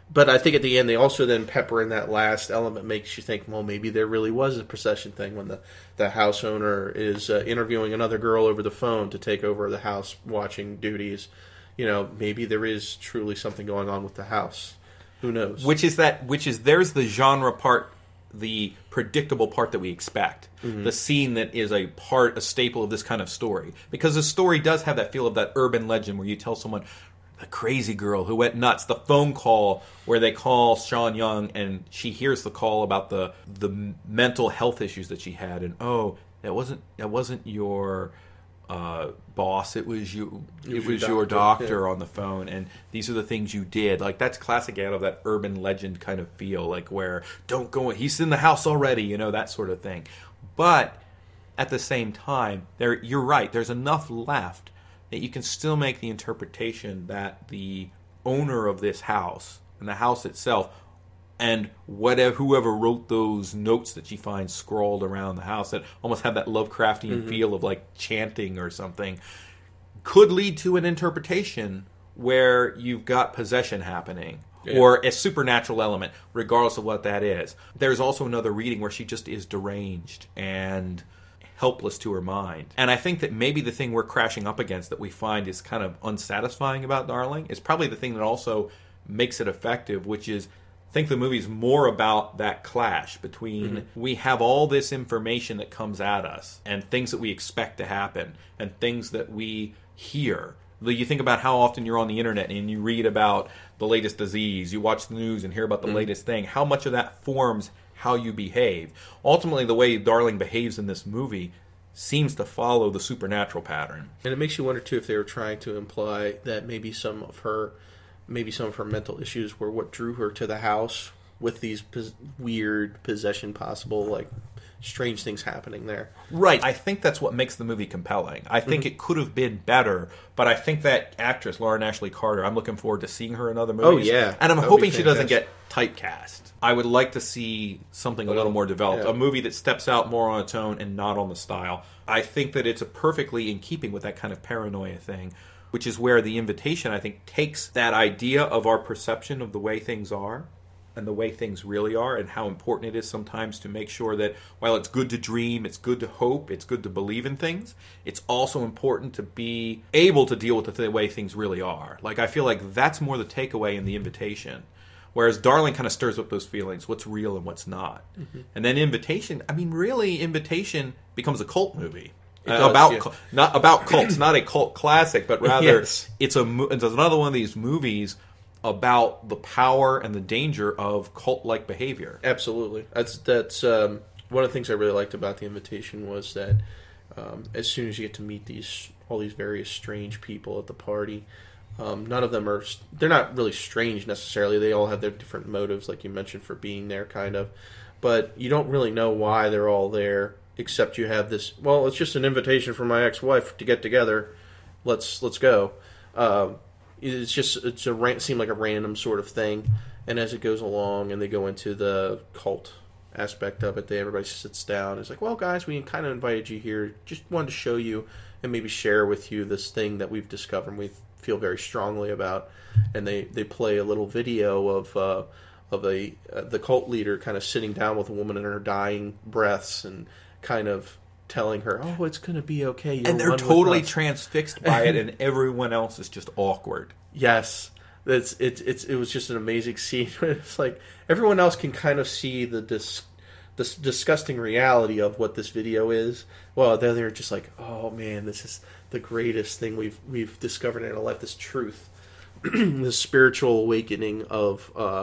but I think at the end they also then pepper in that last element, makes you think, well, maybe there really was a possession thing when the, the house owner is uh, interviewing another girl over the phone to take over the house watching duties. You know, maybe there is truly something going on with the house. Who knows? Which is that? Which is there's the genre part, the predictable part that we expect. Mm-hmm. The scene that is a part, a staple of this kind of story. Because the story does have that feel of that urban legend where you tell someone, the crazy girl who went nuts, the phone call where they call Sean Young and she hears the call about the the mental health issues that she had, and oh, that wasn't that wasn't your uh, boss, it was you, it, it was, was your doctor, your doctor yeah. on the phone, and these are the things you did. Like, that's classic out of that urban legend kind of feel, like where don't go, he's in the house already, you know, that sort of thing. But at the same time, there you're right, there's enough left that you can still make the interpretation that the owner of this house and the house itself and whatever whoever wrote those notes that she finds scrawled around the house that almost have that Lovecraftian mm-hmm. feel of like chanting or something could lead to an interpretation where you've got possession happening yeah. or a supernatural element, regardless of what that is. There's also another reading where she just is deranged and helpless to her mind. And I think that maybe the thing we're crashing up against that we find is kind of unsatisfying about Darling is probably the thing that also makes it effective, which is I think the movie's more about that clash between mm-hmm. we have all this information that comes at us and things that we expect to happen and things that we hear. You think about how often you're on the internet and you read about the latest disease, you watch the news and hear about the mm-hmm. latest thing. How much of that forms how you behave? Ultimately, the way Darling behaves in this movie seems to follow the supernatural pattern. And it makes you wonder, too, if they were trying to imply that maybe some of her maybe some of her mental issues were what drew her to the house with these pos- weird possession possible, like, strange things happening there. Right. I think that's what makes the movie compelling. I think mm-hmm. it could have been better, but I think that actress, Lauren Ashley Carter, I'm looking forward to seeing her in other movies. Oh, yeah. And I'm hoping she doesn't get typecast. I would like to see something a little more developed. Yeah. A movie that steps out more on its own and not on the style. I think that it's a perfectly in keeping with that kind of paranoia thing, which is where The Invitation, I think, takes that idea of our perception of the way things are and the way things really are and how important it is sometimes to make sure that while it's good to dream, it's good to hope, it's good to believe in things, it's also important to be able to deal with the, th- way things really are. Like, I feel like that's more the takeaway in The Invitation. Whereas Darling kind of stirs up those feelings, what's real and what's not. Mm-hmm. And then Invitation, I mean, really, Invitation becomes a cult movie. Uh, does, about yeah. not about cults, not a cult classic, but rather yes. it's a it's another one of these movies about the power and the danger of cult-like behavior. Absolutely, that's that's um, one of the things I really liked about The Invitation was that um, as soon as you get to meet these all these various strange people at the party, um, none of them are they're not really strange necessarily. They all have their different motives, like you mentioned, for being there, kind of, but you don't really know why they're all there. Except you have this, well, it's just an invitation from my ex-wife to get together. Let's let's go. Um, it's just it's a it seemed like a random sort of thing. And as it goes along, and they go into the cult aspect of it, they everybody sits down. It's like, well, guys, we kind of invited you here. Just wanted to show you and maybe share with you this thing that we've discovered and we feel very strongly about. And they, they play a little video of uh, of a uh, the cult leader kind of sitting down with a woman in her dying breaths and kind of telling her, oh, it's going to be okay. You'll and they're totally transfixed by it, and everyone else is just awkward. Yes. It's, it's, it's, it was just an amazing scene. It's like everyone else can kind of see the dis, this disgusting reality of what this video is. Well, they're, they're just like, oh, man, this is the greatest thing we've we've discovered in our life, this truth, this spiritual awakening of uh,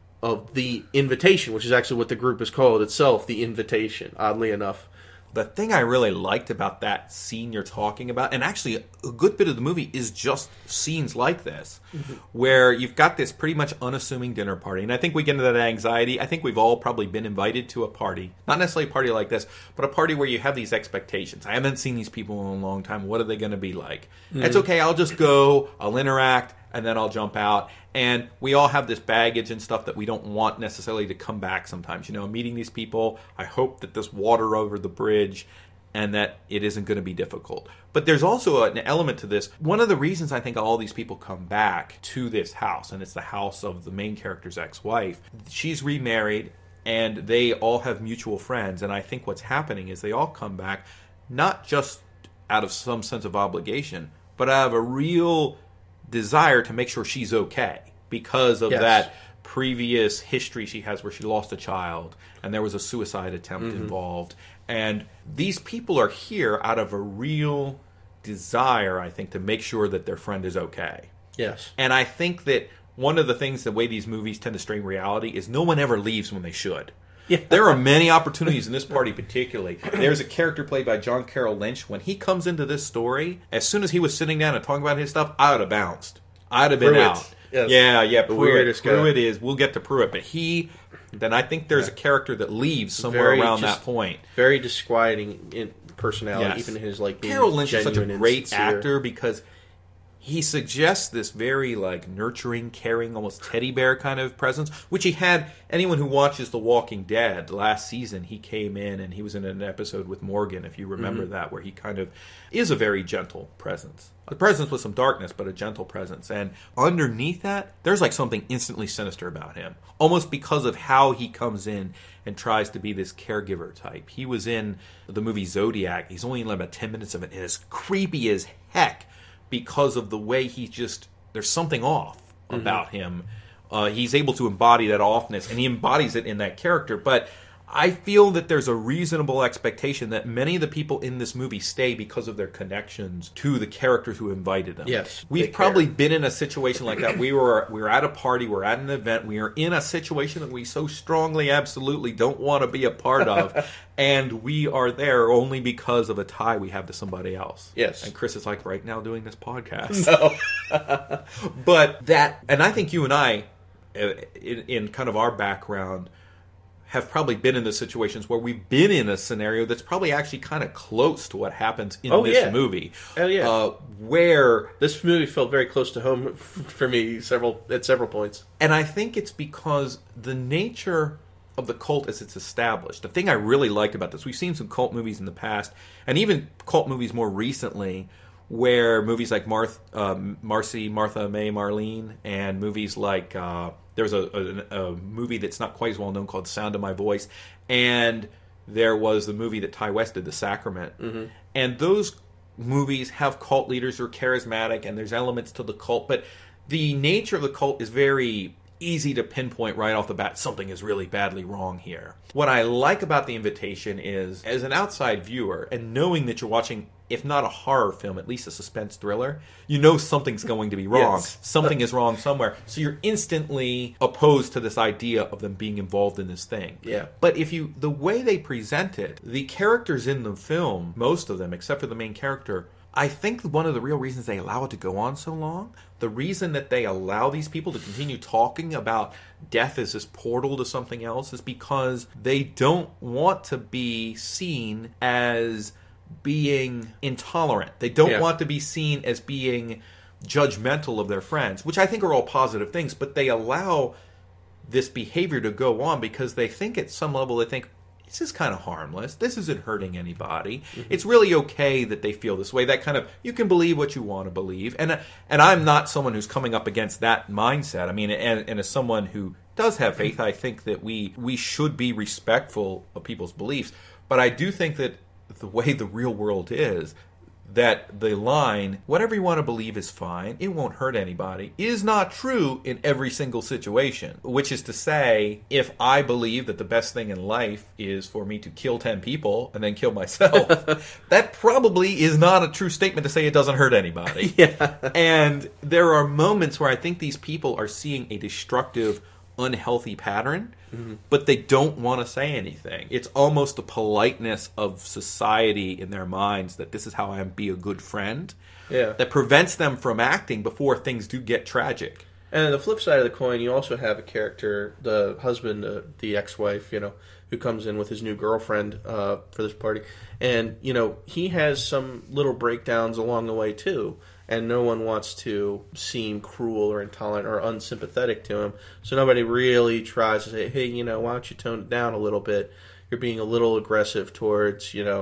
of The Invitation, which is actually what the group is called itself, The Invitation, oddly enough. The thing I really liked about that scene you're talking about, and actually a good bit of the movie is just scenes like this, mm-hmm. where you've got this pretty much unassuming dinner party. And I think we get into that anxiety. I think we've all probably been invited to a party. Not necessarily a party like this, but a party where you have these expectations. I haven't seen these people in a long time. What are they going to be like? Mm-hmm. It's okay. I'll just go. I'll interact. And then I'll jump out. And we all have this baggage and stuff that we don't want necessarily to come back sometimes. You know, meeting these people, I hope that this water over the bridge and that it isn't going to be difficult. But there's also an element to this. One of the reasons I think all these people come back to this house, and it's the house of the main character's ex-wife, she's remarried, and they all have mutual friends. And I think what's happening is they all come back not just out of some sense of obligation, but out of a real desire to make sure she's okay because of yes. that previous history she has where she lost a child and there was a suicide attempt mm-hmm. involved. And these people are here out of a real desire, I think, to make sure that their friend is okay. Yes. And I think that one of the things, the way these movies tend to strain reality, is no one ever leaves when they should. Yeah. There are many opportunities in this party particularly. There's a character played by John Carroll Lynch. When he comes into this story, as soon as he was sitting down and talking about his stuff, I would have bounced. I'd have been Pruitt. out. Yes. Yeah, yeah, The Pruitt. weirdest guy. Pruitt is, we'll get to Pruitt, but he, then I think there's Yeah. a character that leaves somewhere Very around just- that point. Very disquieting in personality, Yes. even his like being Carroll Lynch is such a genuine and great sincere. actor because he suggests this very like nurturing, caring, almost teddy bear kind of presence, which he had. Anyone who watches The Walking Dead last season, he came in and he was in an episode with Morgan, if you remember Mm-hmm. that, where he kind of is a very gentle presence. A presence with some darkness, but a gentle presence. And underneath that, there's like something instantly sinister about him. Almost because of how he comes in and tries to be this caregiver type. He was in the movie Zodiac. He's only in like about ten minutes of it. And it's creepy as heck because of the way he just... There's something off mm-hmm. about him. Uh, he's able to embody that offness, and he embodies it in that character. But I feel that there's a reasonable expectation that many of the people in this movie stay because of their connections to the characters who invited them. Yes, We've probably care. been in a situation like that. We were we were at a party, we're at an event, we are in a situation that we so strongly, absolutely don't want to be a part of, and we are there only because of a tie we have to somebody else. Yes. And Chris is like right now doing this podcast. No. But that, and I think you and I, in, in kind of our background, have probably been in the situations where we've been in a scenario that's probably actually kind of close to what happens in oh, this yeah. movie. Oh yeah, uh, where this movie felt very close to home for me several at several points. And I think it's because the nature of the cult as it's established. The thing I really liked about this, we've seen some cult movies in the past, and even cult movies more recently, where movies like Marth, uh, Marcy, Martha, May, Marlene, and movies like uh, there's a, a, a movie that's not quite as well known called Sound of My Voice, and there was the movie that Ty West did, The Sacrament. Mm-hmm. And those movies have cult leaders who are charismatic, and there's elements to the cult, but the nature of the cult is very easy to pinpoint right off the bat. Something is really badly wrong here. What I like about The Invitation is, as an outside viewer, and knowing that you're watching, if not a horror film, at least a suspense thriller, you know something's going to be wrong. Yes. Something is wrong somewhere. So you're instantly opposed to this idea of them being involved in this thing. Yeah. But if you, the way they present it, the characters in the film, most of them, except for the main character, I think one of the real reasons they allow it to go on so long, the reason that they allow these people to continue talking about death as this portal to something else, is because they don't want to be seen as being intolerant. They don't yeah. want to be seen as being judgmental of their friends, which I think are all positive things, but they allow this behavior to go on because they think at some level, they think, this is kind of harmless. This isn't hurting anybody. Mm-hmm. It's really okay that they feel this way. That kind of, you can believe what you want to believe. And and I'm not someone who's coming up against that mindset. I mean, and, and as someone who does have faith, I think that we we should be respectful of people's beliefs. But I do think that the way the real world is, that the line, whatever you want to believe is fine, it won't hurt anybody, is not true in every single situation. Which is to say, if I believe that the best thing in life is for me to kill ten people and then kill myself, that probably is not a true statement to say it doesn't hurt anybody. Yeah. And there are moments where I think these people are seeing a destructive, unhealthy pattern, mm-hmm. but they don't want to say anything. It's almost the politeness of society in their minds that this is how I be a good friend, yeah. that prevents them from acting before things do get tragic. And on the flip side of the coin, you also have a character, the husband, uh, the ex-wife, you know, who comes in with his new girlfriend uh, for this party. And, you know, he has some little breakdowns along the way, too. And no one wants to seem cruel or intolerant or unsympathetic to him. So nobody really tries to say, hey, you know, why don't you tone it down a little bit? You're being a little aggressive towards, you know,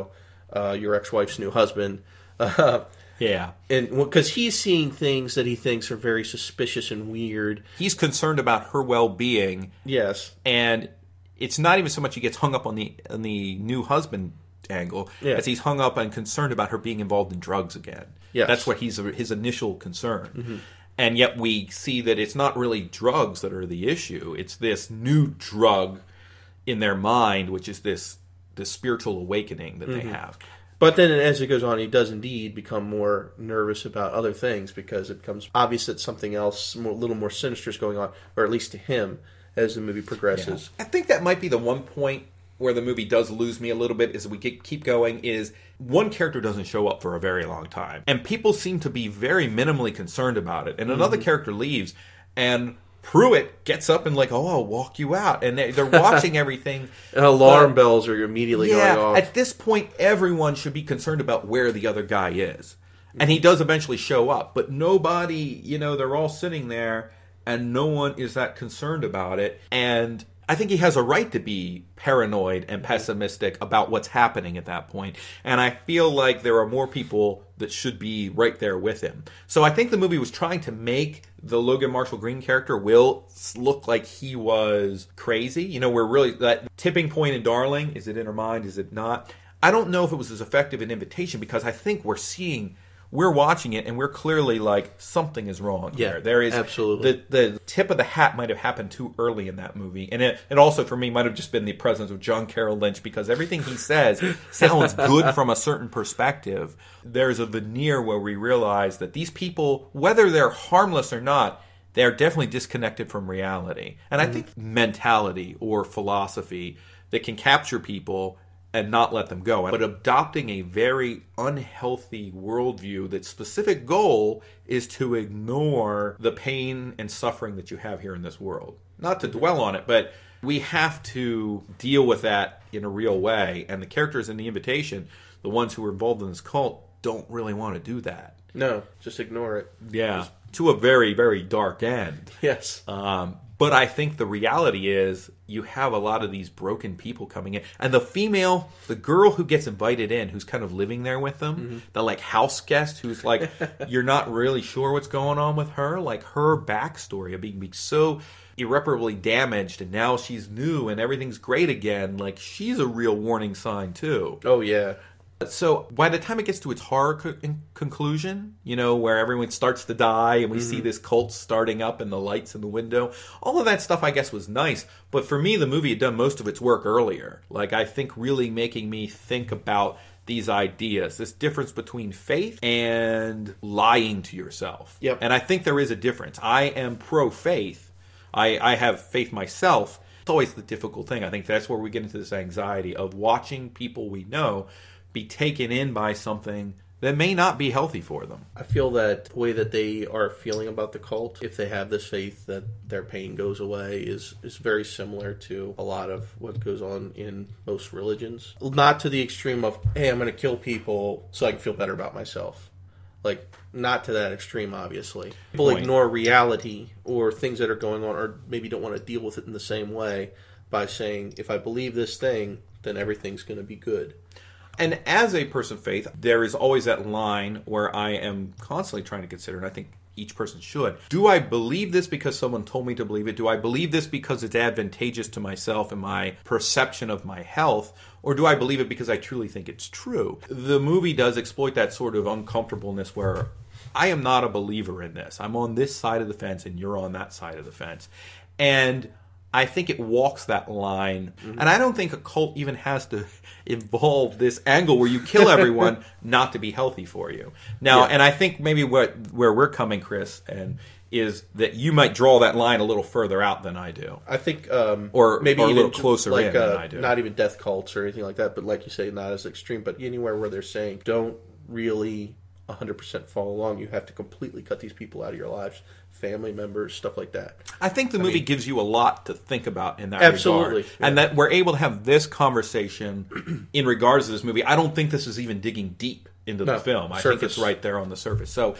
uh, your ex-wife's new husband. Uh, yeah. And because he's seeing things that he thinks are very suspicious and weird. He's concerned about her well-being. Yes. And it's not even so much he gets hung up on the on the new husband angle yeah. as he's hung up and concerned about her being involved in drugs again. Yes. That's what he's his initial concern. Mm-hmm. And yet we see that it's not really drugs that are the issue. It's this new drug in their mind, which is this this spiritual awakening that mm-hmm. they have. But then as it goes on, he does indeed become more nervous about other things because it becomes obvious that something else, a little more sinister is going on, or at least to him, as the movie progresses. Yeah. I think that might be the one point where the movie does lose me a little bit as we keep going is one character doesn't show up for a very long time. And people seem to be very minimally concerned about it. And mm-hmm. another character leaves, and Pruitt gets up and like, oh, I'll walk you out. And they're watching everything. And alarm but, bells are immediately yeah, going off. At this point, everyone should be concerned about where the other guy is. And he does eventually show up. But nobody, you know, they're all sitting there, and no one is that concerned about it. And I think he has a right to be paranoid and pessimistic about what's happening at that point. And I feel like there are more people that should be right there with him. So I think the movie was trying to make the Logan Marshall Green character, Will, look like he was crazy. You know, we're really, that tipping point in Darling, is it in her mind, is it not? I don't know if it was as effective an invitation because I think we're seeing... We're watching it, and we're clearly like, something is wrong yeah, here. There is absolutely. The, the tip of the hat might have happened too early in that movie. And it, it also, for me, might have just been the presence of John Carroll Lynch, because everything he says sounds good from a certain perspective. There's a veneer where we realize that these people, whether they're harmless or not, they're definitely disconnected from reality. And I mm. think mentality or philosophy that can capture people and not let them go. But adopting a very unhealthy worldview that's specific goal is to ignore the pain and suffering that you have here in this world. Not to dwell on it, but we have to deal with that in a real way. And the characters in The Invitation, the ones who are involved in this cult, don't really want to do that. No, just ignore it. Yeah, just... to a very, very dark end. Yes. Um, but I think the reality is you have a lot of these broken people coming in. And the female, the girl who gets invited in, who's kind of living there with them, mm-hmm. the like house guest who's like, you're not really sure what's going on with her. Like her backstory of being, being so irreparably damaged and now she's new and everything's great again. Like she's a real warning sign too. Oh, yeah. So by the time it gets to its horror co- conclusion, you know, where everyone starts to die and we mm-hmm. see this cult starting up and the lights in the window, all of that stuff I guess was nice. But for me, the movie had done most of its work earlier. Like I think really making me think about these ideas, this difference between faith and lying to yourself. Yep. And I think there is a difference. I am pro-faith. I, I have faith myself. It's always the difficult thing. I think that's where we get into this anxiety of watching people we know be taken in by something that may not be healthy for them. I feel that the way that they are feeling about the cult, if they have this faith that their pain goes away, is, is very similar to a lot of what goes on in most religions. Not to the extreme of, hey, I'm going to kill people so I can feel better about myself. Like, not to that extreme, obviously. People Point. ignore reality or things that are going on, or maybe don't want to deal with it in the same way by saying, if I believe this thing, then everything's going to be good. And as a person of faith, there is always that line where I am constantly trying to consider, and I think each person should, do I believe this because someone told me to believe it? Do I believe this because it's advantageous to myself and my perception of my health? Or do I believe it because I truly think it's true? The movie does exploit that sort of uncomfortableness where I am not a believer in this. I'm on this side of the fence and you're on that side of the fence. And I think it walks that line. Mm-hmm. And I don't think a cult even has to involve this angle where you kill everyone not to be healthy for you. Now, yeah. And I think maybe what where we're coming, Chris, and is that you might draw that line a little further out than I do. I think, um, or maybe or a even little closer like, in uh, than I do. Not even death cults or anything like that, but like you say, not as extreme. But anywhere where they're saying, don't really one hundred percent follow along. You have to completely cut these people out of your lives, family members, stuff like that. I think the I movie mean, gives you a lot to think about in that absolutely, regard. Yeah. And that we're able to have this conversation in regards to this movie. I don't think this is even digging deep into no, the film. I surface. think it's right there on the surface. So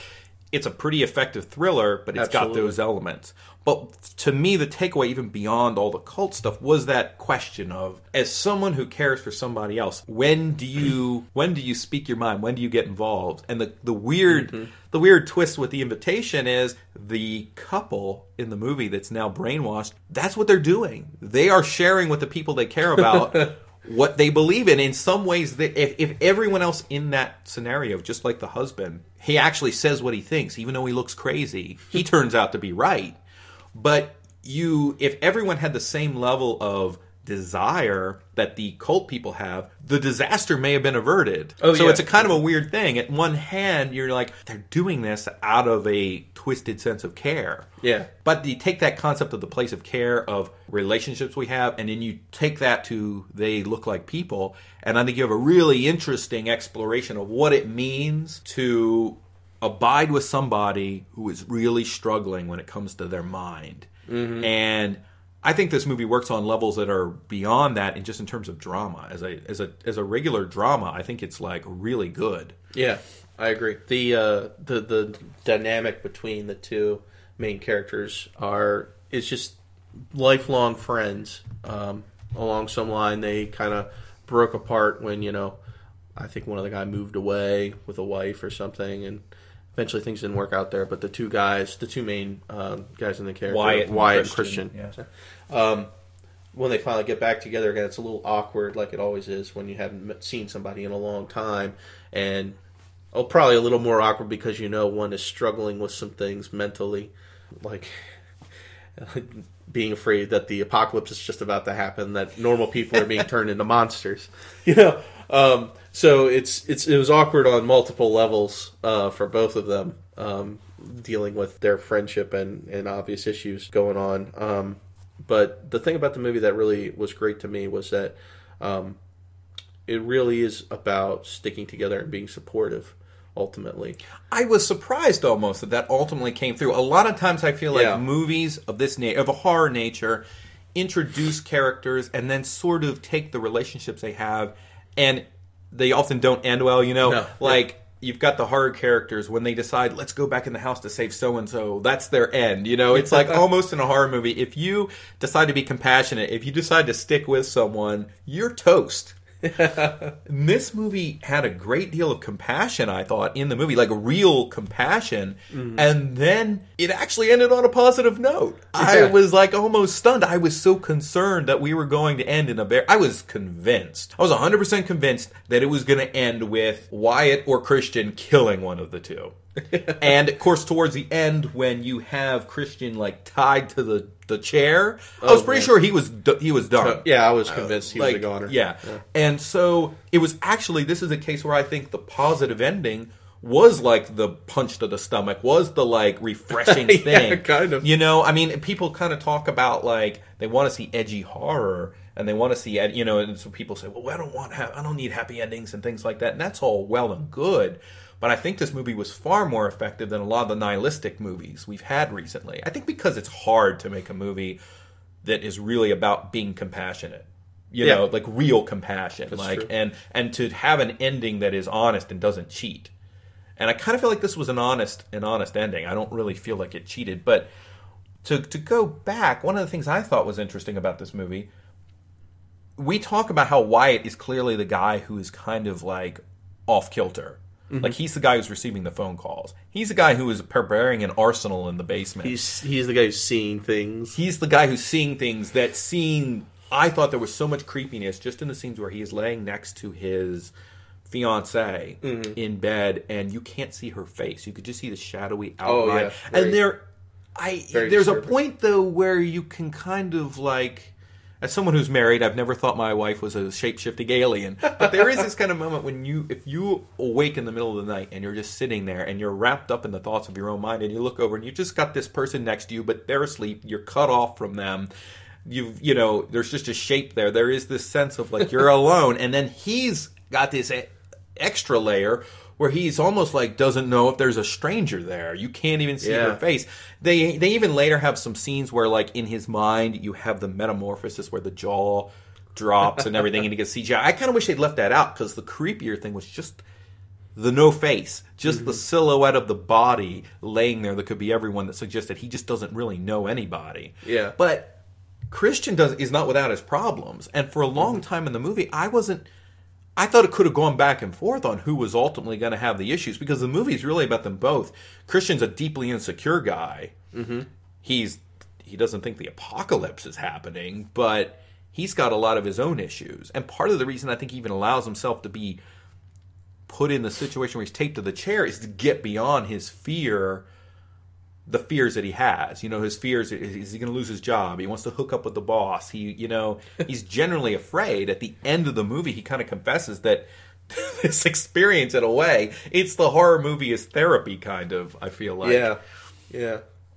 it's a pretty effective thriller, but it's Absolutely. got those elements. But to me, the takeaway, even beyond all the cult stuff, was that question of, as someone who cares for somebody else, when do you when do you speak your mind? When do you get involved? And the the weird mm-hmm. the weird twist with the invitation is the couple in the movie that's now brainwashed. That's what they're doing. They are sharing with the people they care about what they believe in. In some ways, they, if, if everyone else in that scenario, just like the husband, he actually says what he thinks, even though he looks crazy, he turns out to be right. But you, if everyone had the same level of desire that the cult people have, the disaster may have been averted. Oh, so yeah. It's a kind of a weird thing. At one hand, you're like, they're doing this out of a twisted sense of care. Yeah. But you take that concept of the place of care, of relationships we have, and then you take that to they look like people, and I think you have a really interesting exploration of what it means to abide with somebody who is really struggling when it comes to their mind. Mm-hmm. And I think this movie works on levels that are beyond that, and just in terms of drama. As a as a as a regular drama, I think it's like really good. Yeah, I agree. The uh, the the dynamic between the two main characters are is just lifelong friends. Um, along some line, they kind of broke apart when, you know, I think one of the guys moved away with a wife or something, and eventually things didn't work out there. But the two guys, the two main uh, guys in the character, Wyatt, Wyatt and Christian, and Christian yeah. um, when they finally get back together again, it's a little awkward, like it always is when you haven't seen somebody in a long time. And oh, probably a little more awkward because, you know, one is struggling with some things mentally, like being afraid that the apocalypse is just about to happen, that normal people are being turned into monsters. You know, um, so it's it's it was awkward on multiple levels uh, for both of them, um, dealing with their friendship and, and obvious issues going on. Um, but the thing about the movie that really was great to me was that um, it really is about sticking together and being supportive. Ultimately, I was surprised almost that that ultimately came through. A lot of times, I feel like yeah. movies of this na- of a horror nature introduce characters and then sort of take the relationships they have, and they often don't end well. You know, no. like yeah. you've got the horror characters when they decide, let's go back in the house to save so and so. That's their end. You know, it's like almost in a horror movie. If you decide to be compassionate, if you decide to stick with someone, you're toast. This movie had a great deal of compassion, I thought, in the movie, like real compassion, mm-hmm. and then it actually ended on a positive note. Yeah. I was like almost stunned. I was so concerned that we were going to end in a bear. I was convinced. I was one hundred percent convinced that it was going to end with Wyatt or Christian killing one of the two. And of course, towards the end, when you have Christian like tied to the, the chair, oh, I was pretty man. sure he was he was done. So, yeah, I was convinced uh, he was like, a goner. Yeah. yeah, and so it was actually this is a case where I think the positive ending was like the punch to the stomach, was the like refreshing thing. Yeah, kind of. You know, I mean, people kind of talk about like they want to see edgy horror. And they want to see, you know, and so people say, well, I don't want, ha- I don't need happy endings and things like that. And that's all well and good. But I think this movie was far more effective than a lot of the nihilistic movies we've had recently. I think because it's hard to make a movie that is really about being compassionate. You yeah. know, like real compassion. That's like true. and and to have an ending that is honest and doesn't cheat. And I kind of feel like this was an honest an honest ending. I don't really feel like it cheated. But to to go back, one of the things I thought was interesting about this movie, we talk about how Wyatt is clearly the guy who is kind of like off kilter. Mm-hmm. Like he's the guy who's receiving the phone calls. He's the guy who is preparing an arsenal in the basement. He's he's the guy who's seeing things. He's the guy who's seeing things. That scene, I thought there was so much creepiness just in the scenes where he is laying next to his fiancée mm-hmm. in bed, and you can't see her face. You could just see the shadowy outline. Oh, yeah. Very, and there, I there's disturbing. a point though where you can kind of like. As someone who's married, I've never thought my wife was a shape-shifting alien. But there is this kind of moment when you, if you awake in the middle of the night and you're just sitting there and you're wrapped up in the thoughts of your own mind and you look over and you just got this person next to you, but they're asleep, you're cut off from them. You've, you know, there's just a shape there. There is this sense of like you're alone. And then he's got this extra layer where he's almost like doesn't know if there's a stranger there. You can't even see yeah. her face. They they even later have some scenes where like in his mind you have the metamorphosis where the jaw drops and everything and he gets C G I. I kind of wish they'd left that out because the creepier thing was just the no face, just Mm-hmm. the silhouette of the body laying there that could be everyone, that suggests that he just doesn't really know anybody. Yeah. But Christian does is not without his problems. And for a long time in the movie, I wasn't... I thought it could have gone back and forth on who was ultimately going to have the issues, because the movie is really about them both. Christian's a deeply insecure guy. Mm-hmm. He's he doesn't think the apocalypse is happening, but he's got a lot of his own issues. And part of the reason I think he even allows himself to be put in the situation where he's taped to the chair is to get beyond his fear, the fears that he has. You know, his fears, is he going to lose his job? He wants to hook up with the boss. He, you know, he's generally afraid. At the end of the movie, he kind of confesses that this experience, in a way, it's the horror movie is therapy, kind of, I feel like. Yeah, yeah.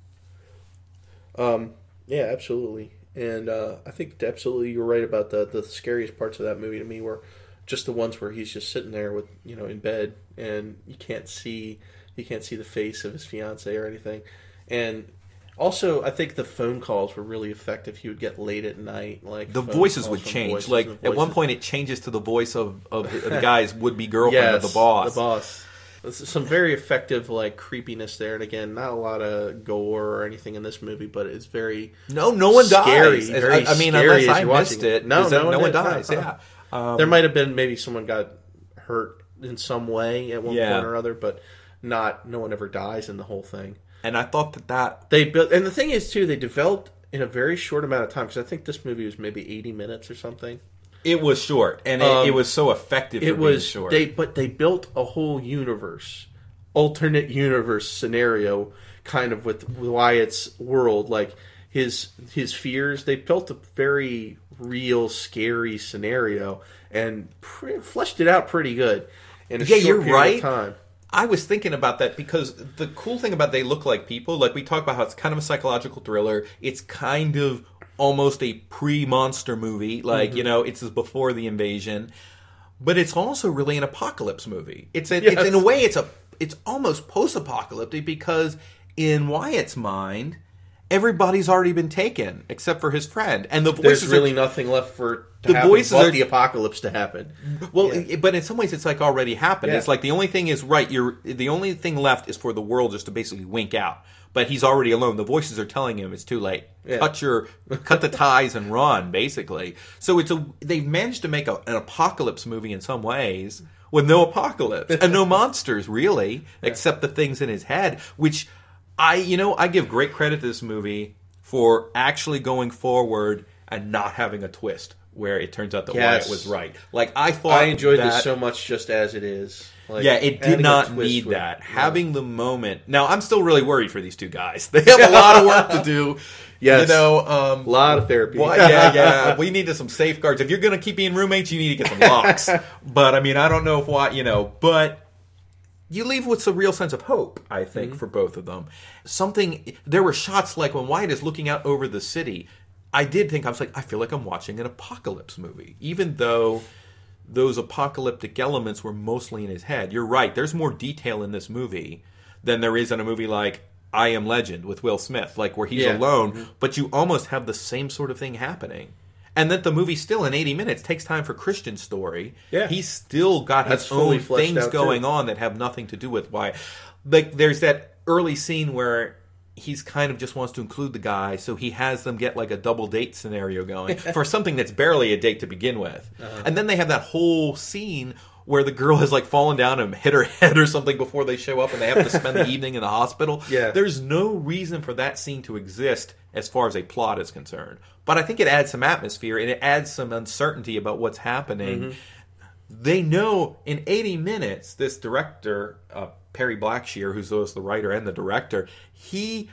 Um, yeah, absolutely. And uh, I think absolutely you're right about the, the scariest parts of that movie to me were just the ones where he's just sitting there with, you know, in bed, and you can't see you can't see the face of his fiance or anything. And also, I think the phone calls were really effective. He would get late at night, like The phone voices calls would from change. voices, Like, and at one voices. point, it changes to the voice of, of the the guy's would-be girlfriend Yes, of the boss. The boss. There's some very effective, like, creepiness there. And again, not a lot of gore or anything in this movie, but it's very No, no one scary, dies. very I, I mean, scary unless as I you're missed watching it. No, is no that one no one did. dies. No. Yeah. Um, There might have been maybe someone got hurt in some way at one Yeah. point or other, but not no one ever dies in the whole thing. and I thought that that They built, and the thing is too, they developed in a very short amount of time, because I think this movie was maybe eighty minutes or something. it was short, and it, Um, it was so effective. For It was being short. they, but they built a whole universe, alternate universe scenario, kind of with Wyatt's world, like his his fears. They built a very real, scary scenario and pre- fleshed it out pretty good in a Yeah, short you're period right. of time. I was thinking about that because the cool thing about They Look Like People, like we talk about how it's kind of a psychological thriller. It's kind of almost a pre-monster movie. Like, Mm-hmm. you know, it's before the invasion. But it's also really an apocalypse movie. It's, a, Yes. it's in a way, it's a it's almost post-apocalyptic, because in Wyatt's mind, everybody's already been taken except for his friend. And the There's voices really are... nothing left for to The happen voices but are- the apocalypse to happen. Well, Yeah. it- but in some ways, it's like already happened. Yeah. It's like the only thing is right. You're the only thing left is for the world just to basically wink out. But he's already alone. The voices are telling him it's too late. Yeah. Cut your, cut the ties and run. Basically, so it's a they've managed to make a, an apocalypse movie in some ways with no apocalypse and no monsters really, except the things in his head. Which I, you know, I give great credit to this movie for actually going forward and not having a twist where it turns out that Yes. Wyatt was right. Like I thought, I enjoyed that, this so much just as it is. Like, yeah, it adding did a not twist need would- that. yeah. Having the moment. Now, I'm still really worried for these two guys. They have a lot of work to do. Yes. You know, um, a lot of therapy. well, yeah, yeah. We need some safeguards. If you're going to keep being roommates, you need to get some locks. But, I mean, I don't know if what, you know, but you leave with a real sense of hope, I think, Mm-hmm. for both of them. Something, there were shots like when Wyatt is looking out over the city. I did think, I was like, I feel like I'm watching an apocalypse movie, even though those apocalyptic elements were mostly in his head. You're right. There's more detail in this movie than there is in a movie like I Am Legend with Will Smith, like where he's Yeah. alone, but you almost have the same sort of thing happening. And that the movie still in eighty minutes takes time for Christian's story. Yeah. He's still got That's his fully own fleshed things out, going too. on that have nothing to do with why. Like there's that early scene where he's kind of just wants to include the guy, so he has them get like a double date scenario going for something that's barely a date to begin with. Uh-huh. And then they have that whole scene where the girl has like fallen down and hit her head or something before they show up, and they have to spend the evening in the hospital. Yeah. There's no reason for that scene to exist as far as a plot is concerned. But I think it adds some atmosphere and it adds some uncertainty about what's happening. Mm-hmm. They know in eighty minutes, this director, uh, Perry Blackshear, who's both the writer and the director, he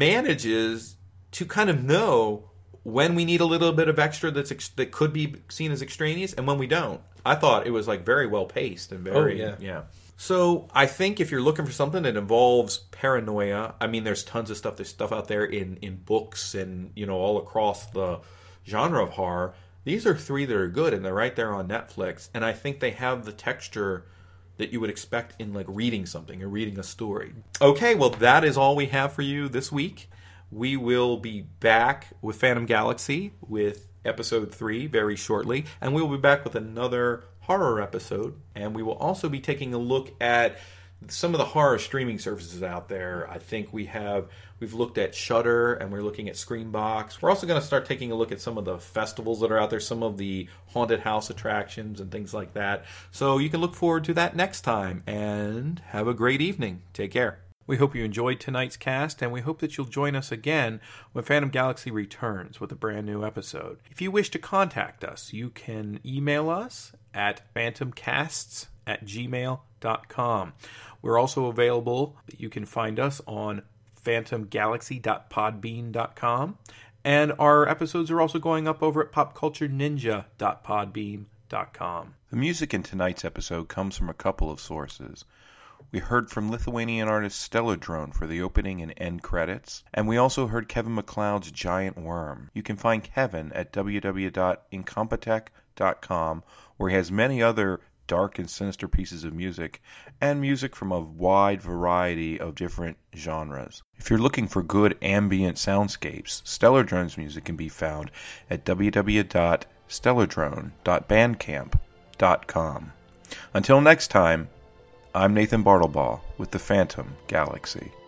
manages to kind of know when we need a little bit of extra that's ex- that could be seen as extraneous and when we don't. I thought it was like very well paced and very Oh, yeah. yeah. So I think if you're looking for something that involves paranoia, I mean, there's tons of stuff. There's stuff out there in, in books and, you know, all across the genre of horror. These are three that are good, and they're right there on Netflix. And I think they have the texture that you would expect in, like, reading something or reading a story. Okay, well, that is all we have for you this week. we will be back with Phantom Galaxy with episode three very shortly, and we will be back with another horror episode, and we will also be taking a look at some of the horror streaming services out there. I think we have we've looked at Shudder, and we're looking at Screenbox. We're also going to start taking a look at some of the festivals that are out there, some of the haunted house attractions and things like that. So you can look forward to that next time, and have a great evening. Take care. We hope you enjoyed tonight's cast, and we hope that you'll join us again when Phantom Galaxy returns with a brand new episode. If you wish to contact us, you can email us at phantomcasts at gmail dot com. We're also available. You can find us on phantom galaxy dot podbean dot com, and our episodes are also going up over at pop culture ninja dot podbean dot com. The music in tonight's episode comes from a couple of sources. We heard from Lithuanian artist Stellardrone for the opening and end credits, and we also heard Kevin MacLeod's Giant Worm. You can find Kevin at w w w dot incompetech dot com, where he has many other dark and sinister pieces of music, and music from a wide variety of different genres. If you're looking for good ambient soundscapes, Stellardrone's music can be found at w w w dot stellardrone dot bandcamp dot com. Until next time, I'm Nathan Bartlebaugh with the Phantom Galaxy.